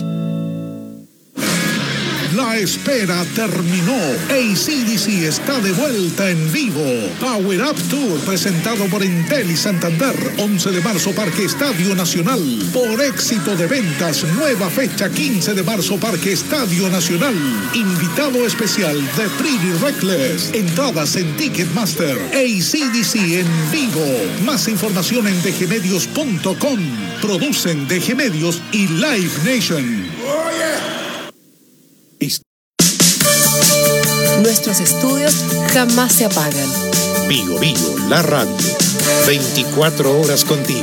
La espera terminó. AC/DC está de vuelta en vivo. Power Up Tour presentado por Entel y Santander. 11 de marzo, Parque Estadio Nacional. Por éxito de ventas, nueva fecha 15 de marzo, Parque Estadio Nacional. Invitado especial de Pretty Reckless. Entradas en Ticketmaster. AC/DC en vivo. Más información en dgmedios.com. Producen DG Medios y Live Nation. Nuestros estudios jamás se apagan. Vigo, la radio. 24 horas contigo.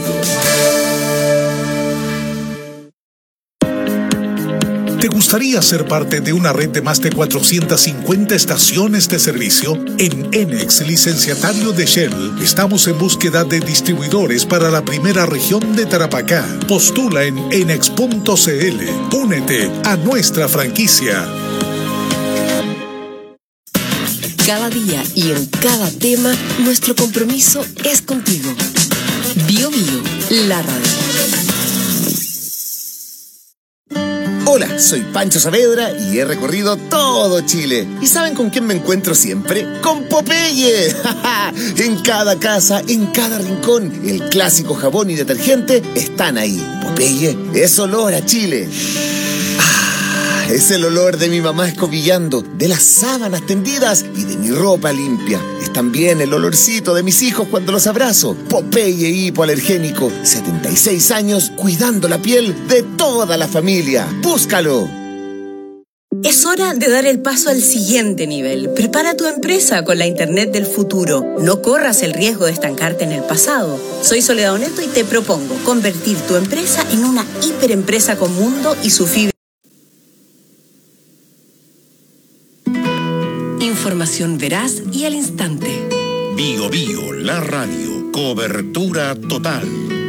¿Te gustaría ser parte de una red de más de 450 estaciones de servicio? En Enex, licenciatario de Shell, estamos en búsqueda de distribuidores para la primera región de Tarapacá. Postula en enex.cl. Únete a nuestra franquicia. Cada día y en cada tema, nuestro compromiso es contigo. Bio, la radio. Hola, soy Pancho Saavedra y he recorrido todo Chile. ¿Y saben con quién me encuentro siempre? ¡Con Popeye! En cada casa, en cada rincón, el clásico jabón y detergente están ahí. Popeye es olor a Chile. Es el olor de mi mamá escobillando, de las sábanas tendidas y de mi ropa limpia. Es también el olorcito de mis hijos cuando los abrazo. Popeye hipoalergénico, 76 años cuidando la piel de toda la familia. ¡Búscalo! Es hora de dar el paso al siguiente nivel. Prepara tu empresa con la Internet del futuro. No corras el riesgo de estancarte en el pasado. Soy Soledad Oneto y te propongo convertir tu empresa en una hiperempresa con mundo y su fibra. Información veraz y al instante. Bio, la radio. Cobertura total.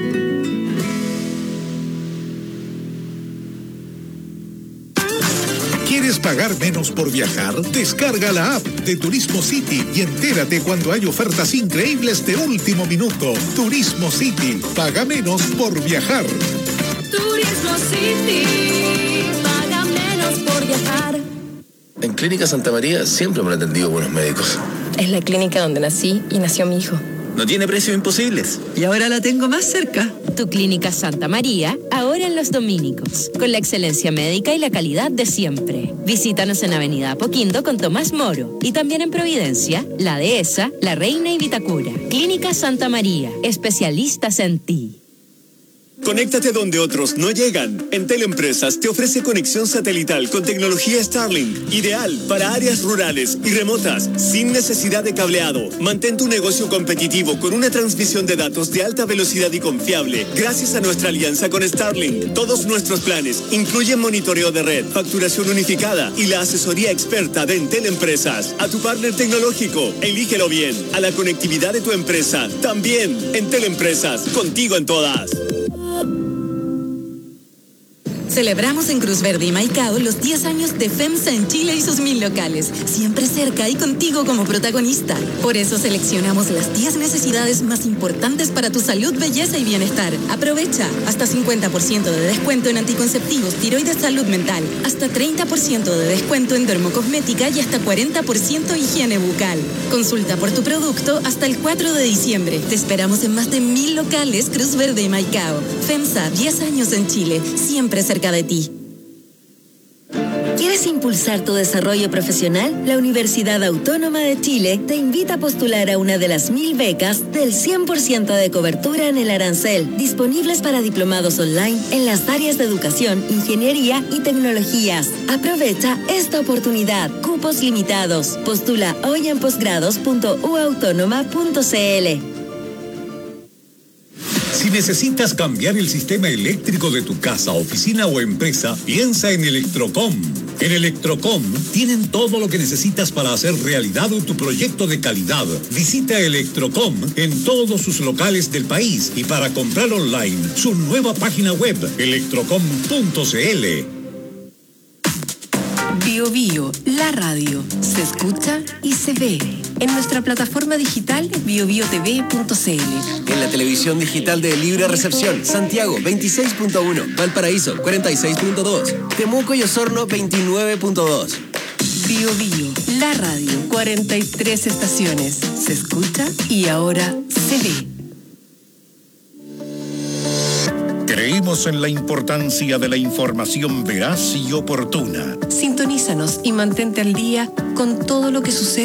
¿Quieres pagar menos por viajar? Descarga la app de Turismo City y entérate cuando hay ofertas increíbles de último minuto. Turismo City. Paga menos por viajar. Turismo City. Paga menos por viajar. En Clínica Santa María siempre me han atendido buenos médicos. Es la clínica donde nací y nació mi hijo. No tiene precios imposibles. Y ahora la tengo más cerca. Tu Clínica Santa María, ahora en Los Dominicos, con la excelencia médica y la calidad de siempre. Visítanos en Avenida Apoquindo con Tomás Moro y también en Providencia, La Dehesa, La Reina y Vitacura. Clínica Santa María, especialistas en ti. Conéctate donde otros no llegan. Entel Empresas te ofrece conexión satelital con tecnología Starlink, ideal para áreas rurales y remotas, sin necesidad de cableado. Mantén tu negocio competitivo con una transmisión de datos de alta velocidad y confiable, gracias a nuestra alianza con Starlink. Todos nuestros planes incluyen monitoreo de red, facturación unificada y la asesoría experta de Entel Empresas. A tu partner tecnológico, elígelo bien. A la conectividad de tu empresa, también. Entel Empresas, contigo en todas. Celebramos en Cruz Verde y Maicao los 10 años de FEMSA en Chile y sus 1000 locales, siempre cerca y contigo como protagonista. Por eso seleccionamos las 10 necesidades más importantes para tu salud, belleza y bienestar. Aprovecha hasta 50% de descuento en anticonceptivos, tiroides, salud mental, hasta 30% de descuento en dermocosmética y hasta 40% higiene bucal. Consulta por tu producto hasta el 4 de diciembre. Te esperamos en más de 1000 locales Cruz Verde y Maicao. FEMSA, 10 años en Chile, siempre cerca de ti. ¿Quieres impulsar tu desarrollo profesional? La Universidad Autónoma de Chile te invita a postular a una de las 1000 becas del 100% de cobertura en el arancel, disponibles para diplomados online en las áreas de educación, ingeniería y tecnologías. Aprovecha esta oportunidad. Cupos limitados. Postula hoy en posgrados.uautónoma.cl. Si necesitas cambiar el sistema eléctrico de tu casa, oficina o empresa, piensa en Electrocom. En Electrocom tienen todo lo que necesitas para hacer realidad tu proyecto de calidad. Visita Electrocom en todos sus locales del país y para comprar online, su nueva página web, electrocom.cl. Bio Bio, la radio, se escucha y se ve. En nuestra plataforma digital biobiotv.cl. En la televisión digital de Libre Recepción, Santiago 26.1, Valparaíso 46.2, Temuco y Osorno 29.2. Bio Bio, la radio, 43 estaciones, se escucha y ahora se ve. Creemos en la importancia de la información veraz y oportuna. Sintonízanos y mantente al día con todo lo que sucede